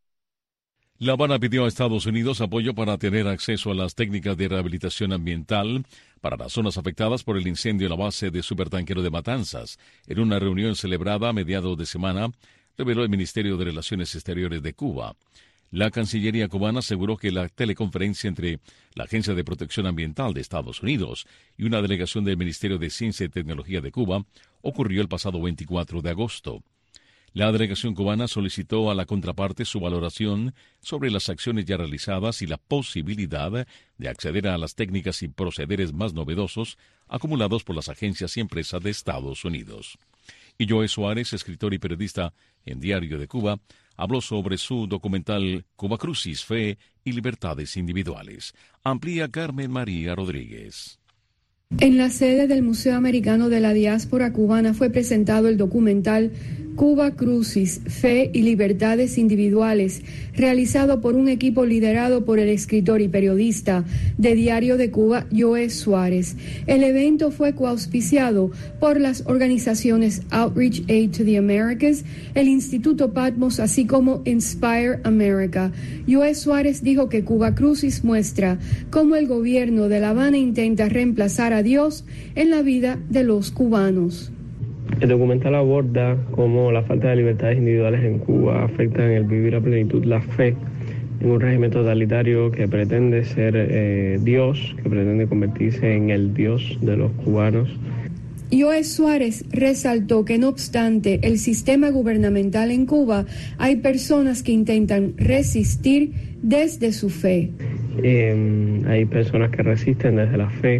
La Habana pidió a Estados Unidos apoyo para tener acceso a las técnicas de rehabilitación ambiental para las zonas afectadas por el incendio en la base de supertanquero de Matanzas. En una reunión celebrada a mediados de semana, reveló el Ministerio de Relaciones Exteriores de Cuba. La Cancillería cubana aseguró que la teleconferencia entre la Agencia de Protección Ambiental de Estados Unidos y una delegación del Ministerio de Ciencia y Tecnología de Cuba ocurrió el pasado veinticuatro de agosto. La delegación cubana solicitó a la contraparte su valoración sobre las acciones ya realizadas y la posibilidad de acceder a las técnicas y procederes más novedosos acumulados por las agencias y empresas de Estados Unidos. Y Joe Suárez, escritor y periodista en Diario de Cuba, habló sobre su documental Cuba Crucis, Fe y Libertades Individuales. Amplía Carmen María Rodríguez. En la sede del Museo Americano de la Diáspora Cubana fue presentado el documental Cuba Crucis, Fe y Libertades Individuales, realizado por un equipo liderado por el escritor y periodista de Diario de Cuba, Joe Suárez. El evento fue coauspiciado por las organizaciones Outreach Aid to the Americas, el Instituto Patmos, así como Inspire America. Joe Suárez dijo que Cuba Crucis muestra cómo el gobierno de La Habana intenta reemplazar a Dios en la vida de los cubanos. El documental aborda cómo la falta de libertades individuales en Cuba afecta en el vivir a plenitud la fe en un régimen totalitario que pretende ser eh, Dios, que pretende convertirse en el Dios de los cubanos. Joe Suárez resaltó que no obstante el sistema gubernamental en Cuba, hay personas que intentan resistir desde su fe. Eh, hay personas que resisten desde la fe.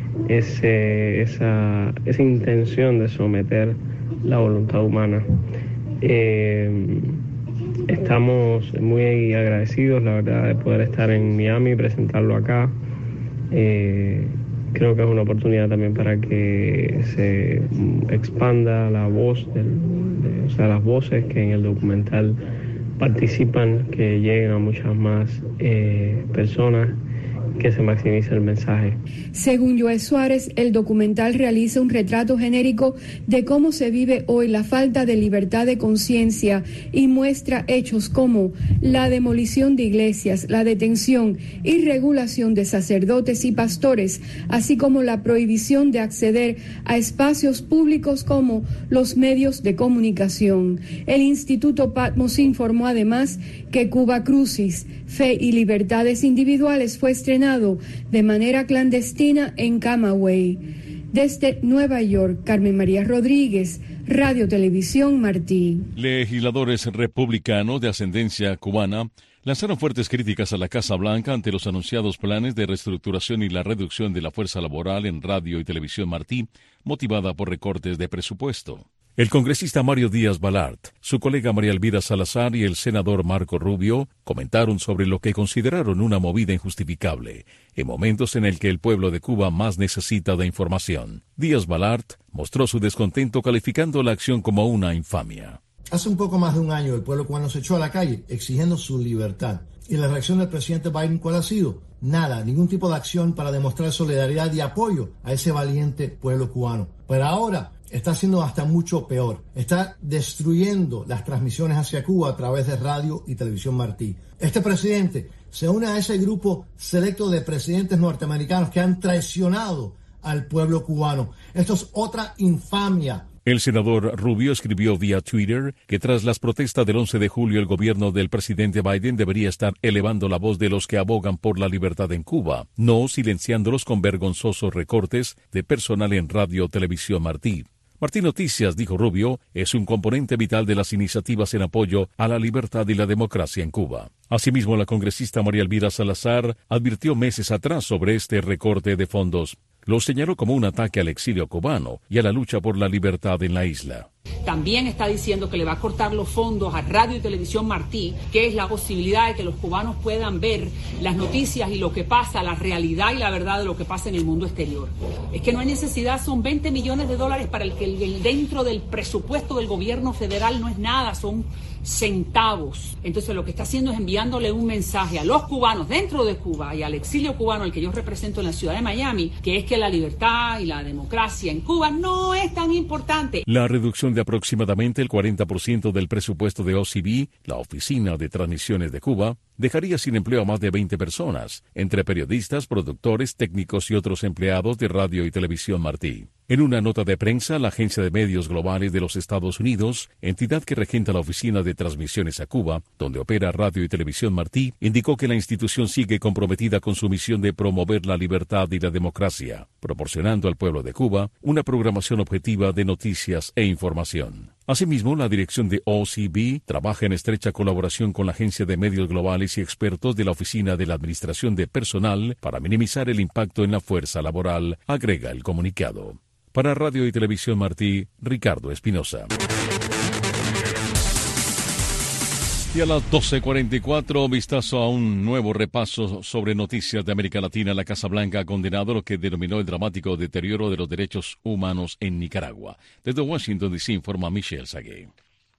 Ese, esa, esa intención de someter la voluntad humana. Eh, estamos muy agradecidos, la verdad, de poder estar en Miami y presentarlo acá. Eh, creo que es una oportunidad también para que se expanda la voz, del, de, o sea, las voces que en el documental participan, que lleguen a muchas más eh, personas, que se maximice el mensaje. Según Joe Suárez, el documental realiza un retrato genérico de cómo se vive hoy la falta de libertad de conciencia y muestra hechos como la demolición de iglesias, la detención y regulación de sacerdotes y pastores, así como la prohibición de acceder a espacios públicos como los medios de comunicación. El Instituto Patmos informó además que Cuba Crucis, Fe y Libertades Individuales fue estrenado de manera clandestina en Camagüey. Desde Nueva York, Carmen María Rodríguez, Radio Televisión Martí. Legisladores republicanos de ascendencia cubana lanzaron fuertes críticas a la Casa Blanca ante los anunciados planes de reestructuración y la reducción de la fuerza laboral en Radio y Televisión Martí, motivada por recortes de presupuesto. El congresista Mario Díaz Balart, su colega María Elvira Salazar y el senador Marco Rubio comentaron sobre lo que consideraron una movida injustificable, en momentos en el que el pueblo de Cuba más necesita de información. Díaz Balart mostró su descontento calificando la acción como una infamia. Hace un poco más de un año el pueblo cubano se echó a la calle exigiendo su libertad. ¿Y la reacción del presidente Biden cuál ha sido? Nada, ningún tipo de acción para demostrar solidaridad y apoyo a ese valiente pueblo cubano. Pero ahora está haciendo hasta mucho peor. Está destruyendo las transmisiones hacia Cuba a través de Radio y Televisión Martí. Este presidente se une a ese grupo selecto de presidentes norteamericanos que han traicionado al pueblo cubano. Esto es otra infamia. El senador Rubio escribió vía Twitter que tras las protestas del once de julio el gobierno del presidente Biden debería estar elevando la voz de los que abogan por la libertad en Cuba, no silenciándolos con vergonzosos recortes de personal en Radio Televisión Martí. Martí Noticias, dijo Rubio, es un componente vital de las iniciativas en apoyo a la libertad y la democracia en Cuba. Asimismo, la congresista María Elvira Salazar advirtió meses atrás sobre este recorte de fondos. Lo señaló como un ataque al exilio cubano y a la lucha por la libertad en la isla. También está diciendo que le va a cortar los fondos a Radio y Televisión Martí, que es la posibilidad de que los cubanos puedan ver las noticias y lo que pasa, la realidad y la verdad de lo que pasa en el mundo exterior. Es que no hay necesidad, son veinte millones de dólares para el que el, dentro del presupuesto del gobierno federal no es nada, son centavos. Entonces lo que está haciendo es enviándole un mensaje a los cubanos dentro de Cuba y al exilio cubano, el que yo represento en la ciudad de Miami, que es que la libertad y la democracia en Cuba no es tan importante. La reducción de aproximadamente el cuarenta por ciento del presupuesto de O C B, la Oficina de Transmisiones de Cuba, dejaría sin empleo a más de veinte personas, entre periodistas, productores, técnicos y otros empleados de Radio y Televisión Martí. En una nota de prensa, la Agencia de Medios Globales de los Estados Unidos, entidad que regenta la Oficina de Transmisiones a Cuba, donde opera Radio y Televisión Martí, indicó que la institución sigue comprometida con su misión de promover la libertad y la democracia, proporcionando al pueblo de Cuba una programación objetiva de noticias e información. Asimismo, la dirección de O C B trabaja en estrecha colaboración con la Agencia de Medios Globales y expertos de la Oficina de la Administración de Personal para minimizar el impacto en la fuerza laboral, agrega el comunicado. Para Radio y Televisión Martí, Ricardo Espinosa. Y a las doce cuarenta y cuatro, vistazo a un nuevo repaso sobre noticias de América Latina. La Casa Blanca ha condenado lo que denominó el dramático deterioro de los derechos humanos en Nicaragua. Desde Washington D C informa Michelle Sagué.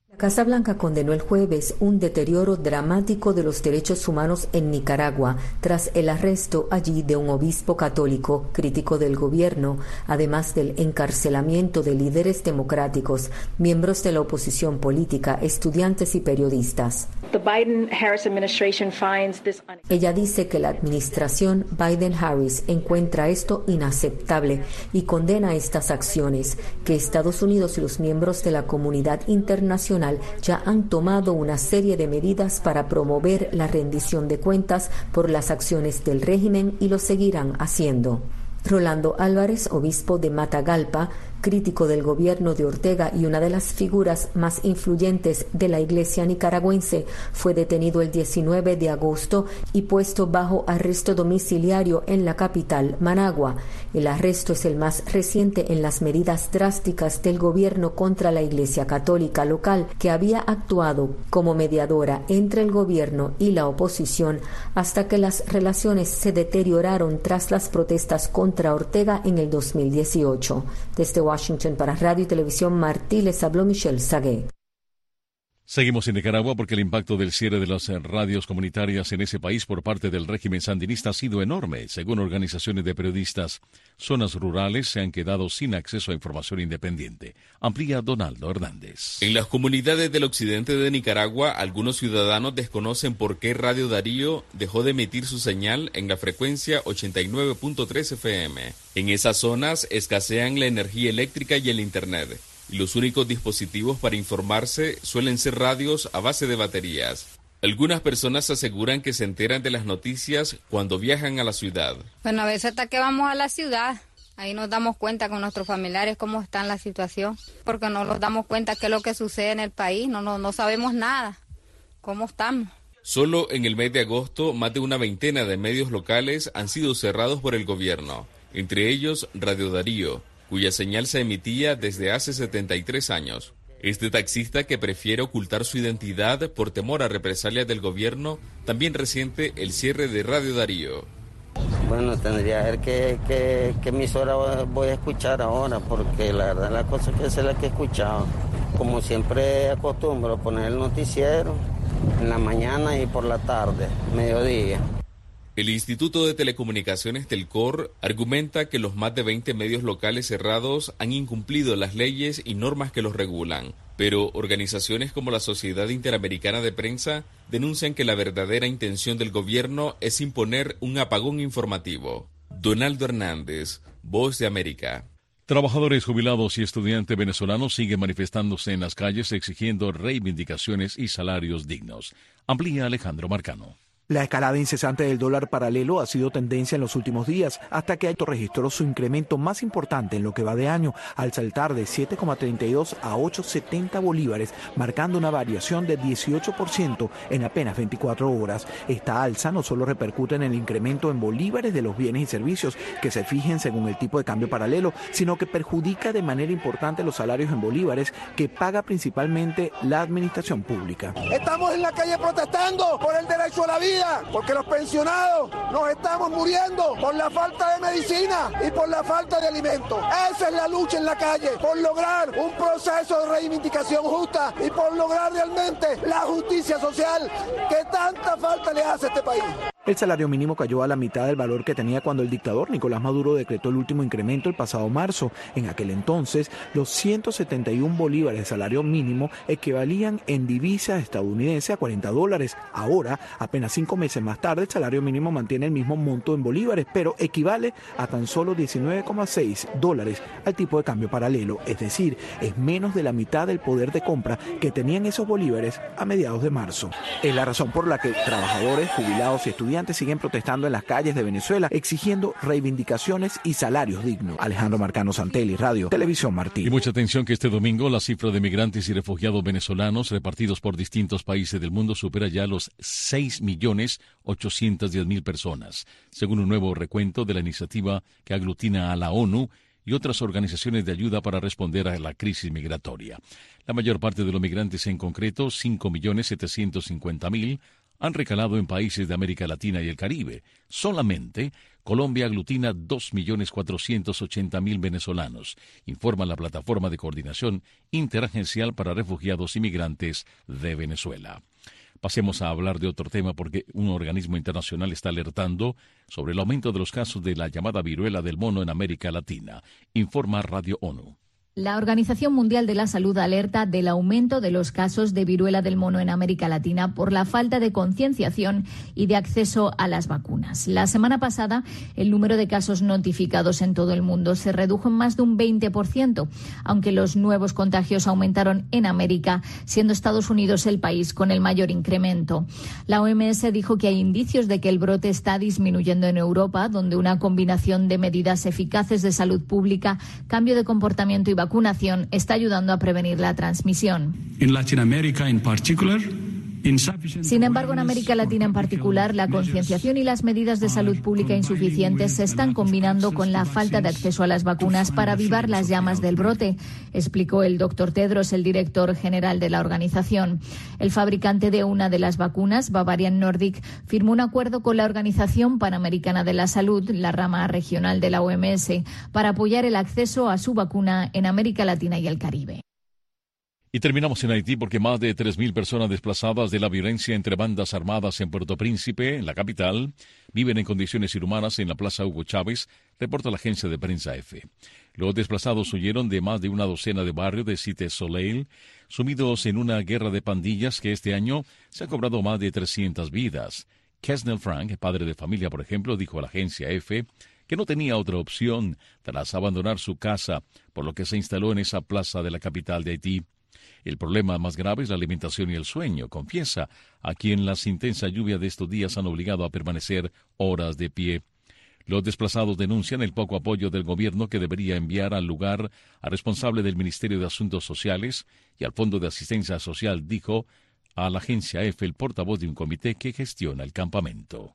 La Casa Blanca condenó el jueves un deterioro dramático de los derechos humanos en Nicaragua tras el arresto allí de un obispo católico crítico del gobierno, además del encarcelamiento de líderes democráticos, miembros de la oposición política, estudiantes y periodistas. Ella dice que la administración Biden-Harris encuentra esto inaceptable y condena estas acciones, que Estados Unidos y los miembros de la comunidad internacional ya han tomado una serie de medidas para promover la rendición de cuentas por las acciones del régimen y lo seguirán haciendo. Rolando Álvarez, obispo de Matagalpa, crítico del gobierno de Ortega y una de las figuras más influyentes de la iglesia nicaragüense, fue detenido el diecinueve de agosto y puesto bajo arresto domiciliario en la capital, Managua. El arresto es el más reciente en las medidas drásticas del gobierno contra la iglesia católica local, que había actuado como mediadora entre el gobierno y la oposición hasta que las relaciones se deterioraron tras las protestas contra Ortega en el dos mil dieciocho. Desde Washington para Radio y Televisión Martí les habló Michelle Sagué. Seguimos en Nicaragua porque el impacto del cierre de las radios comunitarias en ese país por parte del régimen sandinista ha sido enorme. Según organizaciones de periodistas, zonas rurales se han quedado sin acceso a información independiente. Amplía Donaldo Hernández. En las comunidades del occidente de Nicaragua, algunos ciudadanos desconocen por qué Radio Darío dejó de emitir su señal en la frecuencia ochenta y nueve punto tres F M. En esas zonas escasean la energía eléctrica y el internet, y los únicos dispositivos para informarse suelen ser radios a base de baterías. Algunas personas aseguran que se enteran de las noticias cuando viajan a la ciudad. Bueno, a veces hasta que vamos a la ciudad, ahí nos damos cuenta con nuestros familiares cómo está la situación, porque no nos damos cuenta qué es lo que sucede en el país, no, no, no sabemos nada, cómo estamos. Solo en el mes de agosto, más de una veintena de medios locales han sido cerrados por el gobierno, entre ellos Radio Darío, cuya señal se emitía desde hace setenta y tres años. Este taxista, que prefiere ocultar su identidad por temor a represalias del gobierno, también resiente el cierre de Radio Darío. Bueno, tendría que ver qué, qué, qué emisora voy a escuchar ahora, porque la verdad la cosa es que es la que he escuchado. Como siempre acostumbro poner el noticiero en la mañana y por la tarde, mediodía. El Instituto de Telecomunicaciones Telcor argumenta que los más de veinte medios locales cerrados han incumplido las leyes y normas que los regulan, pero organizaciones como la Sociedad Interamericana de Prensa denuncian que la verdadera intención del gobierno es imponer un apagón informativo. Donaldo Hernández, Voz de América. Trabajadores jubilados y estudiantes venezolanos siguen manifestándose en las calles exigiendo reivindicaciones y salarios dignos. Amplía Alejandro Marcano. La escalada incesante del dólar paralelo ha sido tendencia en los últimos días, hasta que registró su incremento más importante en lo que va de año, al saltar de siete coma treinta y dos a ocho coma setenta bolívares, marcando una variación de dieciocho por ciento en apenas veinticuatro horas. Esta alza no solo repercute en el incremento en bolívares de los bienes y servicios que se fijen según el tipo de cambio paralelo, sino que perjudica de manera importante los salarios en bolívares que paga principalmente la administración pública. Estamos en la calle protestando por el derecho a la vida, porque los pensionados nos estamos muriendo por la falta de medicina y por la falta de alimentos. Esa es la lucha en la calle, por lograr un proceso de reivindicación justa y por lograr realmente la justicia social que tanta falta le hace a este país. El salario mínimo cayó a la mitad del valor que tenía cuando el dictador Nicolás Maduro decretó el último incremento el pasado marzo. En aquel entonces, los ciento setenta y un bolívares de salario mínimo equivalían en divisa estadounidense a cuarenta dólares. Ahora, apenas cinco meses más tarde, el salario mínimo mantiene el mismo monto en bolívares, pero equivale a tan solo diecinueve coma seis dólares al tipo de cambio paralelo. Es decir, es menos de la mitad del poder de compra que tenían esos bolívares a mediados de marzo. Es la razón por la que trabajadores, jubilados y estudiantes siguen protestando en las calles de Venezuela exigiendo reivindicaciones y salarios dignos. Alejandro Marcano, Santelli, Radio Televisión Martí. Y mucha atención que este domingo la cifra de migrantes y refugiados venezolanos repartidos por distintos países del mundo supera ya los seis millones ochocientos diez mil personas, según un nuevo recuento de la iniciativa que aglutina a la ONU y otras organizaciones de ayuda para responder a la crisis migratoria. La mayor parte de los migrantes, en concreto cinco millones setecientos cincuenta mil, han recalado en países de América Latina y el Caribe. Solamente Colombia aglutina dos millones cuatrocientos ochenta mil venezolanos, informa la Plataforma de Coordinación Interagencial para Refugiados y Migrantes de Venezuela. Pasemos a hablar de otro tema porque un organismo internacional está alertando sobre el aumento de los casos de la llamada viruela del mono en América Latina, informa Radio ONU. La Organización Mundial de la Salud alerta del aumento de los casos de viruela del mono en América Latina por la falta de concienciación y de acceso a las vacunas. La semana pasada, el número de casos notificados en todo el mundo se redujo en más de un veinte por ciento, aunque los nuevos contagios aumentaron en América, siendo Estados Unidos el país con el mayor incremento. La O M S dijo que hay indicios de que el brote está disminuyendo en Europa, donde una combinación de medidas eficaces de salud pública, cambio de comportamiento y vacunación vacunación está ayudando a prevenir la transmisión. In Latin America in particular, Sin embargo, en América Latina en particular, la concienciación y las medidas de salud pública insuficientes se están combinando con la falta de acceso a las vacunas para avivar las llamas del brote, explicó el doctor Tedros, el director general de la organización. El fabricante de una de las vacunas, Bavarian Nordic, firmó un acuerdo con la Organización Panamericana de la Salud, la rama regional de la O M S, para apoyar el acceso a su vacuna en América Latina y el Caribe. Y terminamos en Haití porque más de tres mil personas desplazadas de la violencia entre bandas armadas en Puerto Príncipe, en la capital, viven en condiciones inhumanas en la Plaza Hugo Chávez, reporta la agencia de prensa EFE. Los desplazados huyeron de más de una docena de barrios de Cité Soleil, sumidos en una guerra de pandillas que este año se ha cobrado más de trescientas vidas. Kesnel Frank, padre de familia, por ejemplo, dijo a la agencia EFE que no tenía otra opción tras abandonar su casa, por lo que se instaló en esa plaza de la capital de Haití. El problema más grave es la alimentación y el sueño, confiesa, a quien las intensas lluvias de estos días han obligado a permanecer horas de pie. Los desplazados denuncian el poco apoyo del gobierno que debería enviar al lugar al responsable del Ministerio de Asuntos Sociales y al Fondo de Asistencia Social, dijo a la agencia EFE el portavoz de un comité que gestiona el campamento.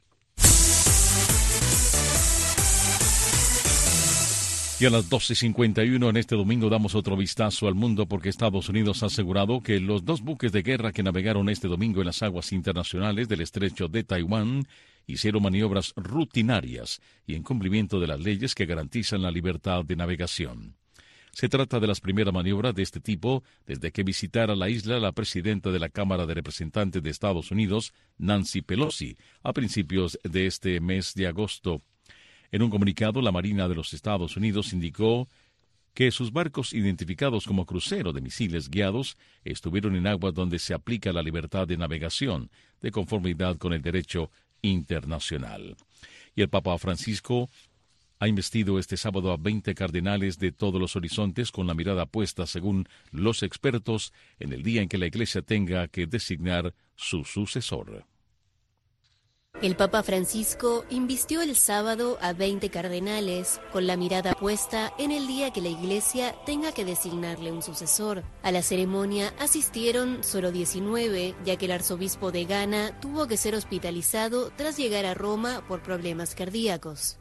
Y a las doce cincuenta y uno en este domingo damos otro vistazo al mundo porque Estados Unidos ha asegurado que los dos buques de guerra que navegaron este domingo en las aguas internacionales del estrecho de Taiwán hicieron maniobras rutinarias y en cumplimiento de las leyes que garantizan la libertad de navegación. Se trata de las primeras maniobras de este tipo desde que visitara la isla la presidenta de la Cámara de Representantes de Estados Unidos, Nancy Pelosi, a principios de este mes de agosto. En un comunicado, la Marina de los Estados Unidos indicó que sus barcos identificados como crucero de misiles guiados estuvieron en aguas donde se aplica la libertad de navegación, de conformidad con el derecho internacional. Y el Papa Francisco ha investido este sábado a veinte cardenales de todos los horizontes con la mirada puesta, según los expertos, en el día en que la Iglesia tenga que designar su sucesor. El Papa Francisco invistió el sábado a veinte cardenales con la mirada puesta en el día que la Iglesia tenga que designarle un sucesor. A la ceremonia asistieron solo diecinueve, ya que el arzobispo de Ghana tuvo que ser hospitalizado tras llegar a Roma por problemas cardíacos.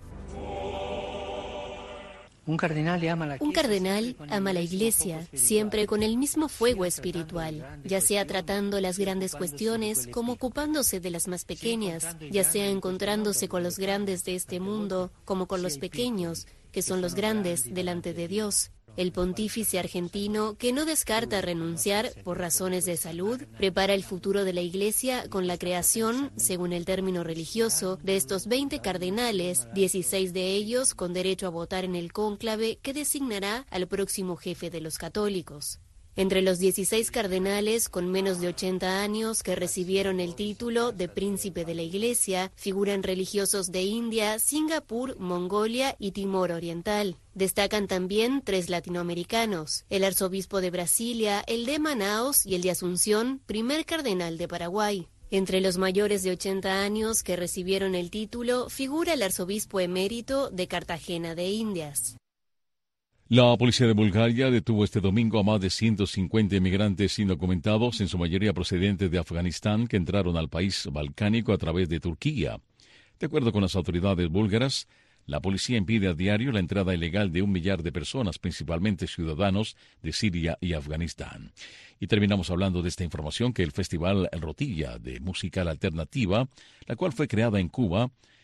Un cardenal ama la Un cardenal ama la Iglesia, siempre con el mismo fuego espiritual, ya sea tratando las grandes cuestiones como ocupándose de las más pequeñas, ya sea encontrándose con los grandes de este mundo como con los pequeños, que son los grandes delante de Dios. El pontífice argentino, que no descarta renunciar por razones de salud, prepara el futuro de la Iglesia con la creación, según el término religioso, de estos veinte cardenales, dieciséis de ellos con derecho a votar en el cónclave que designará al próximo jefe de los católicos. Entre los dieciséis cardenales con menos de ochenta años que recibieron el título de Príncipe de la Iglesia figuran religiosos de India, Singapur, Mongolia y Timor Oriental. Destacan también tres latinoamericanos, el arzobispo de Brasilia, el de Manaos y el de Asunción, primer cardenal de Paraguay. Entre los mayores de ochenta años que recibieron el título figura el arzobispo emérito de Cartagena de Indias. La policía de Bulgaria detuvo este domingo a más de ciento cincuenta inmigrantes indocumentados, en su mayoría procedentes de Afganistán, que entraron al país balcánico a través de Turquía. De acuerdo con las autoridades búlgaras, la policía impide a diario la entrada ilegal de un millar de personas, principalmente ciudadanos de Siria y Afganistán. Y terminamos hablando de esta información que el Festival Rotilla de Música Alternativa, la cual fue creada en Cuba,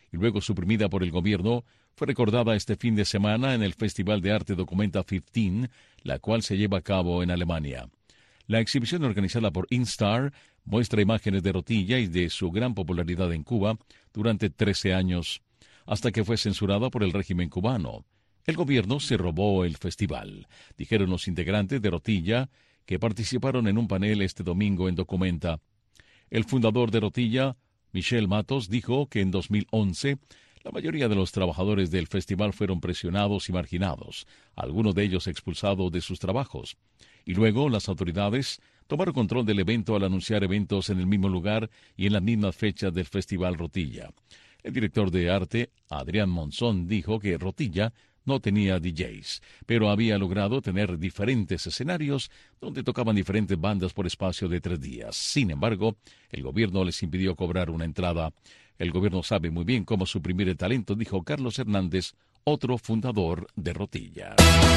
y luego suprimida por el gobierno, fue recordada este fin de semana en el Festival de Arte Documenta quince, la cual se lleva a cabo en Alemania. La exhibición organizada por Instar muestra imágenes de Rotilla y de su gran popularidad en Cuba durante trece años, hasta que fue censurada por el régimen cubano. El gobierno se robó el festival, dijeron los integrantes de Rotilla, que participaron en un panel este domingo en Documenta. El fundador de Rotilla, Michel Matos, dijo que en dos mil once la mayoría de los trabajadores del festival fueron presionados y marginados, algunos de ellos expulsados de sus trabajos. Y luego las autoridades tomaron control del evento al anunciar eventos en el mismo lugar y en las mismas fechas del Festival Rotilla. El director de arte, Adrián Monzón, dijo que Rotilla no tenía D Js, pero había logrado tener diferentes escenarios donde tocaban diferentes bandas por espacio de tres días. Sin embargo, el gobierno les impidió cobrar una entrada. El gobierno sabe muy bien cómo suprimir el talento, dijo Carlos Hernández, otro fundador de Rotilla.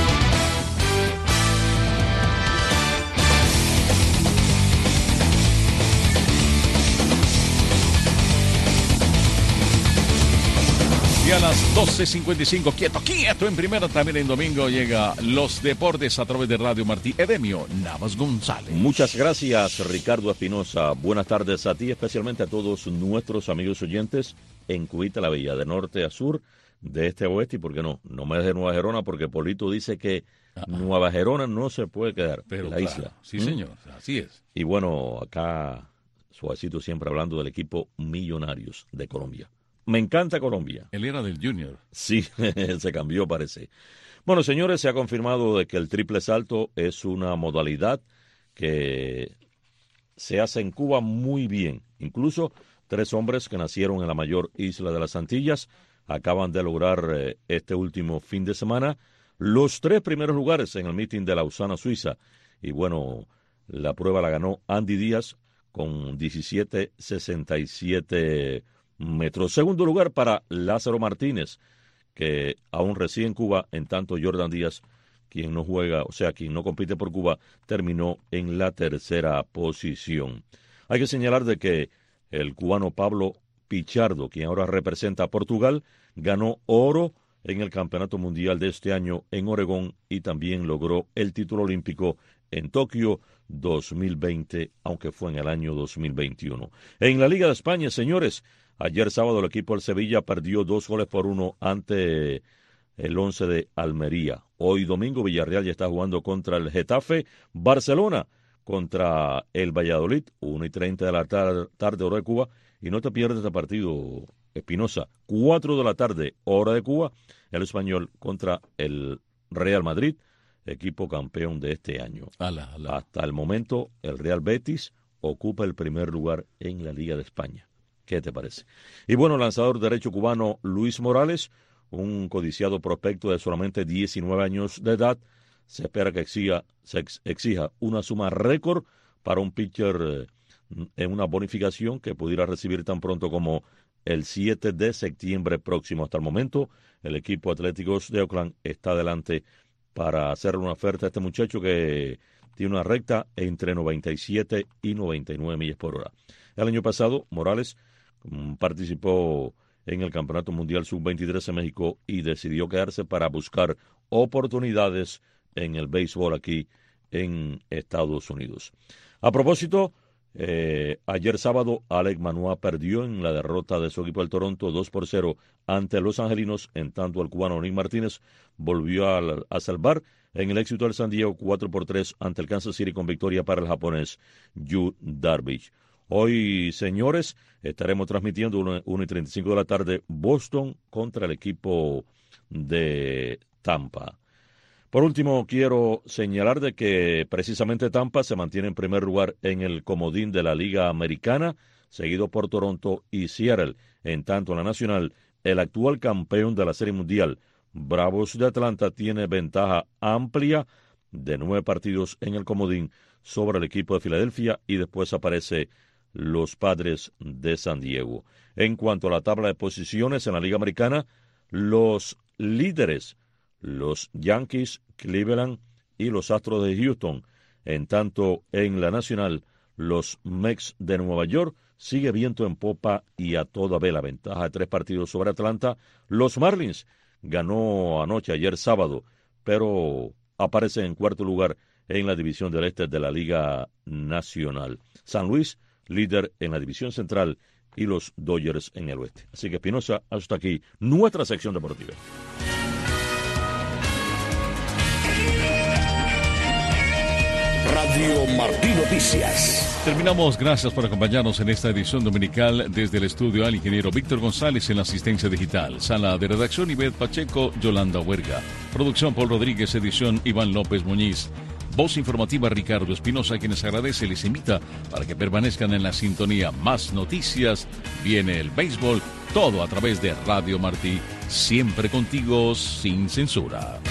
Y a las doce cincuenta y cinco, quieto, quieto, en primera, también en domingo, llega Los Deportes a través de Radio Martí. Edemio Navas González. Muchas gracias, Ricardo Espinosa. Buenas tardes a ti, especialmente a todos nuestros amigos oyentes en Cubita la Bella, de norte a sur, de este a oeste, y por qué no, no me de Nueva Gerona, porque Polito dice que ah, Nueva Gerona no se puede quedar pero en la claro, isla. Sí, ¿Mm? señor, así es. Y bueno, acá, suavecito, siempre hablando del equipo Millonarios de Colombia. Me encanta Colombia. Él era del Junior. Sí, se cambió, parece. Bueno, señores, se ha confirmado de que el triple salto es una modalidad que se hace en Cuba muy bien. Incluso tres hombres que nacieron en la mayor isla de las Antillas acaban de lograr eh, este último fin de semana los tres primeros lugares en el meeting de Lausana, Suiza. Y bueno, la prueba la ganó Andy Díaz con diecisiete sesenta y siete metros. Segundo lugar para Lázaro Martínez, que aún reside en Cuba, en tanto Jordan Díaz, quien no juega, o sea, quien no compite por Cuba, terminó en la tercera posición. Hay que señalar de que el cubano Pablo Pichardo, quien ahora representa a Portugal, ganó oro en el Campeonato Mundial de este año en Oregón y también logró el título olímpico en Tokio dos mil veinte, aunque fue en el año dos mil veintiuno. En la Liga de España, señores, ayer sábado el equipo del Sevilla perdió dos goles por uno ante el Once de Almería. Hoy domingo Villarreal ya está jugando contra el Getafe, Barcelona contra el Valladolid, una y treinta de la tar- tarde, hora de Cuba, y no te pierdas este partido, Espinosa, cuatro de la tarde, hora de Cuba, el Español contra el Real Madrid, equipo campeón de este año. Ala, ala. Hasta el momento, el Real Betis ocupa el primer lugar en la Liga de España. ¿Qué te parece? Y bueno, el lanzador derecho cubano Luis Morales, un codiciado prospecto de solamente diecinueve años de edad, se espera que exija, se ex, exija una suma récord para un pitcher eh, en una bonificación que pudiera recibir tan pronto como el siete de septiembre próximo. Hasta el momento, el equipo Atléticos de Oakland está adelante para hacerle una oferta a este muchacho que tiene una recta entre noventa y siete y noventa y nueve millas por hora. El año pasado, Morales um, participó en el Campeonato Mundial sub veintitrés en México y decidió quedarse para buscar oportunidades en el béisbol aquí en Estados Unidos. A propósito, eh, ayer sábado, Alek Manoah perdió en la derrota de su equipo del Toronto dos por cero ante los angelinos, en tanto el cubano Nick Martínez volvió a, a salvar en el éxito del San Diego cuatro por tres ante el Kansas City con victoria para el japonés Yu Darvish. Hoy, señores, estaremos transmitiendo una y treinta y cinco de la tarde Boston contra el equipo de Tampa. Por último, quiero señalar de que precisamente Tampa se mantiene en primer lugar en el comodín de la Liga Americana, seguido por Toronto y Seattle. En tanto, en la Nacional, el actual campeón de la Serie Mundial, Bravos de Atlanta, tiene ventaja amplia de nueve partidos en el comodín sobre el equipo de Filadelfia y después aparece los Padres de San Diego. En cuanto a la tabla de posiciones en la Liga Americana, los líderes, los Yankees, Cleveland y los Astros de Houston. En tanto, en la Nacional, los Mets de Nueva York sigue viento en popa y a toda vela. Ventaja de tres partidos sobre Atlanta. Los Marlins ganó anoche, ayer sábado, pero aparece en cuarto lugar en la división del este de la Liga Nacional. San Luis, líder en la división central, y los Dodgers en el oeste. Así que, Espinosa, hasta aquí nuestra sección deportiva. Radio Martí Noticias. Terminamos. Gracias por acompañarnos en esta edición dominical. Desde el estudio al ingeniero Víctor González en la asistencia digital. Sala de redacción Ivette Pacheco, Yolanda Huerga. Producción Paul Rodríguez, edición Iván López Muñiz. Voz informativa Ricardo Espinosa, quienes agradece y les invita para que permanezcan en la sintonía. Más noticias, viene el béisbol, todo a través de Radio Martí. Siempre contigo, sin censura.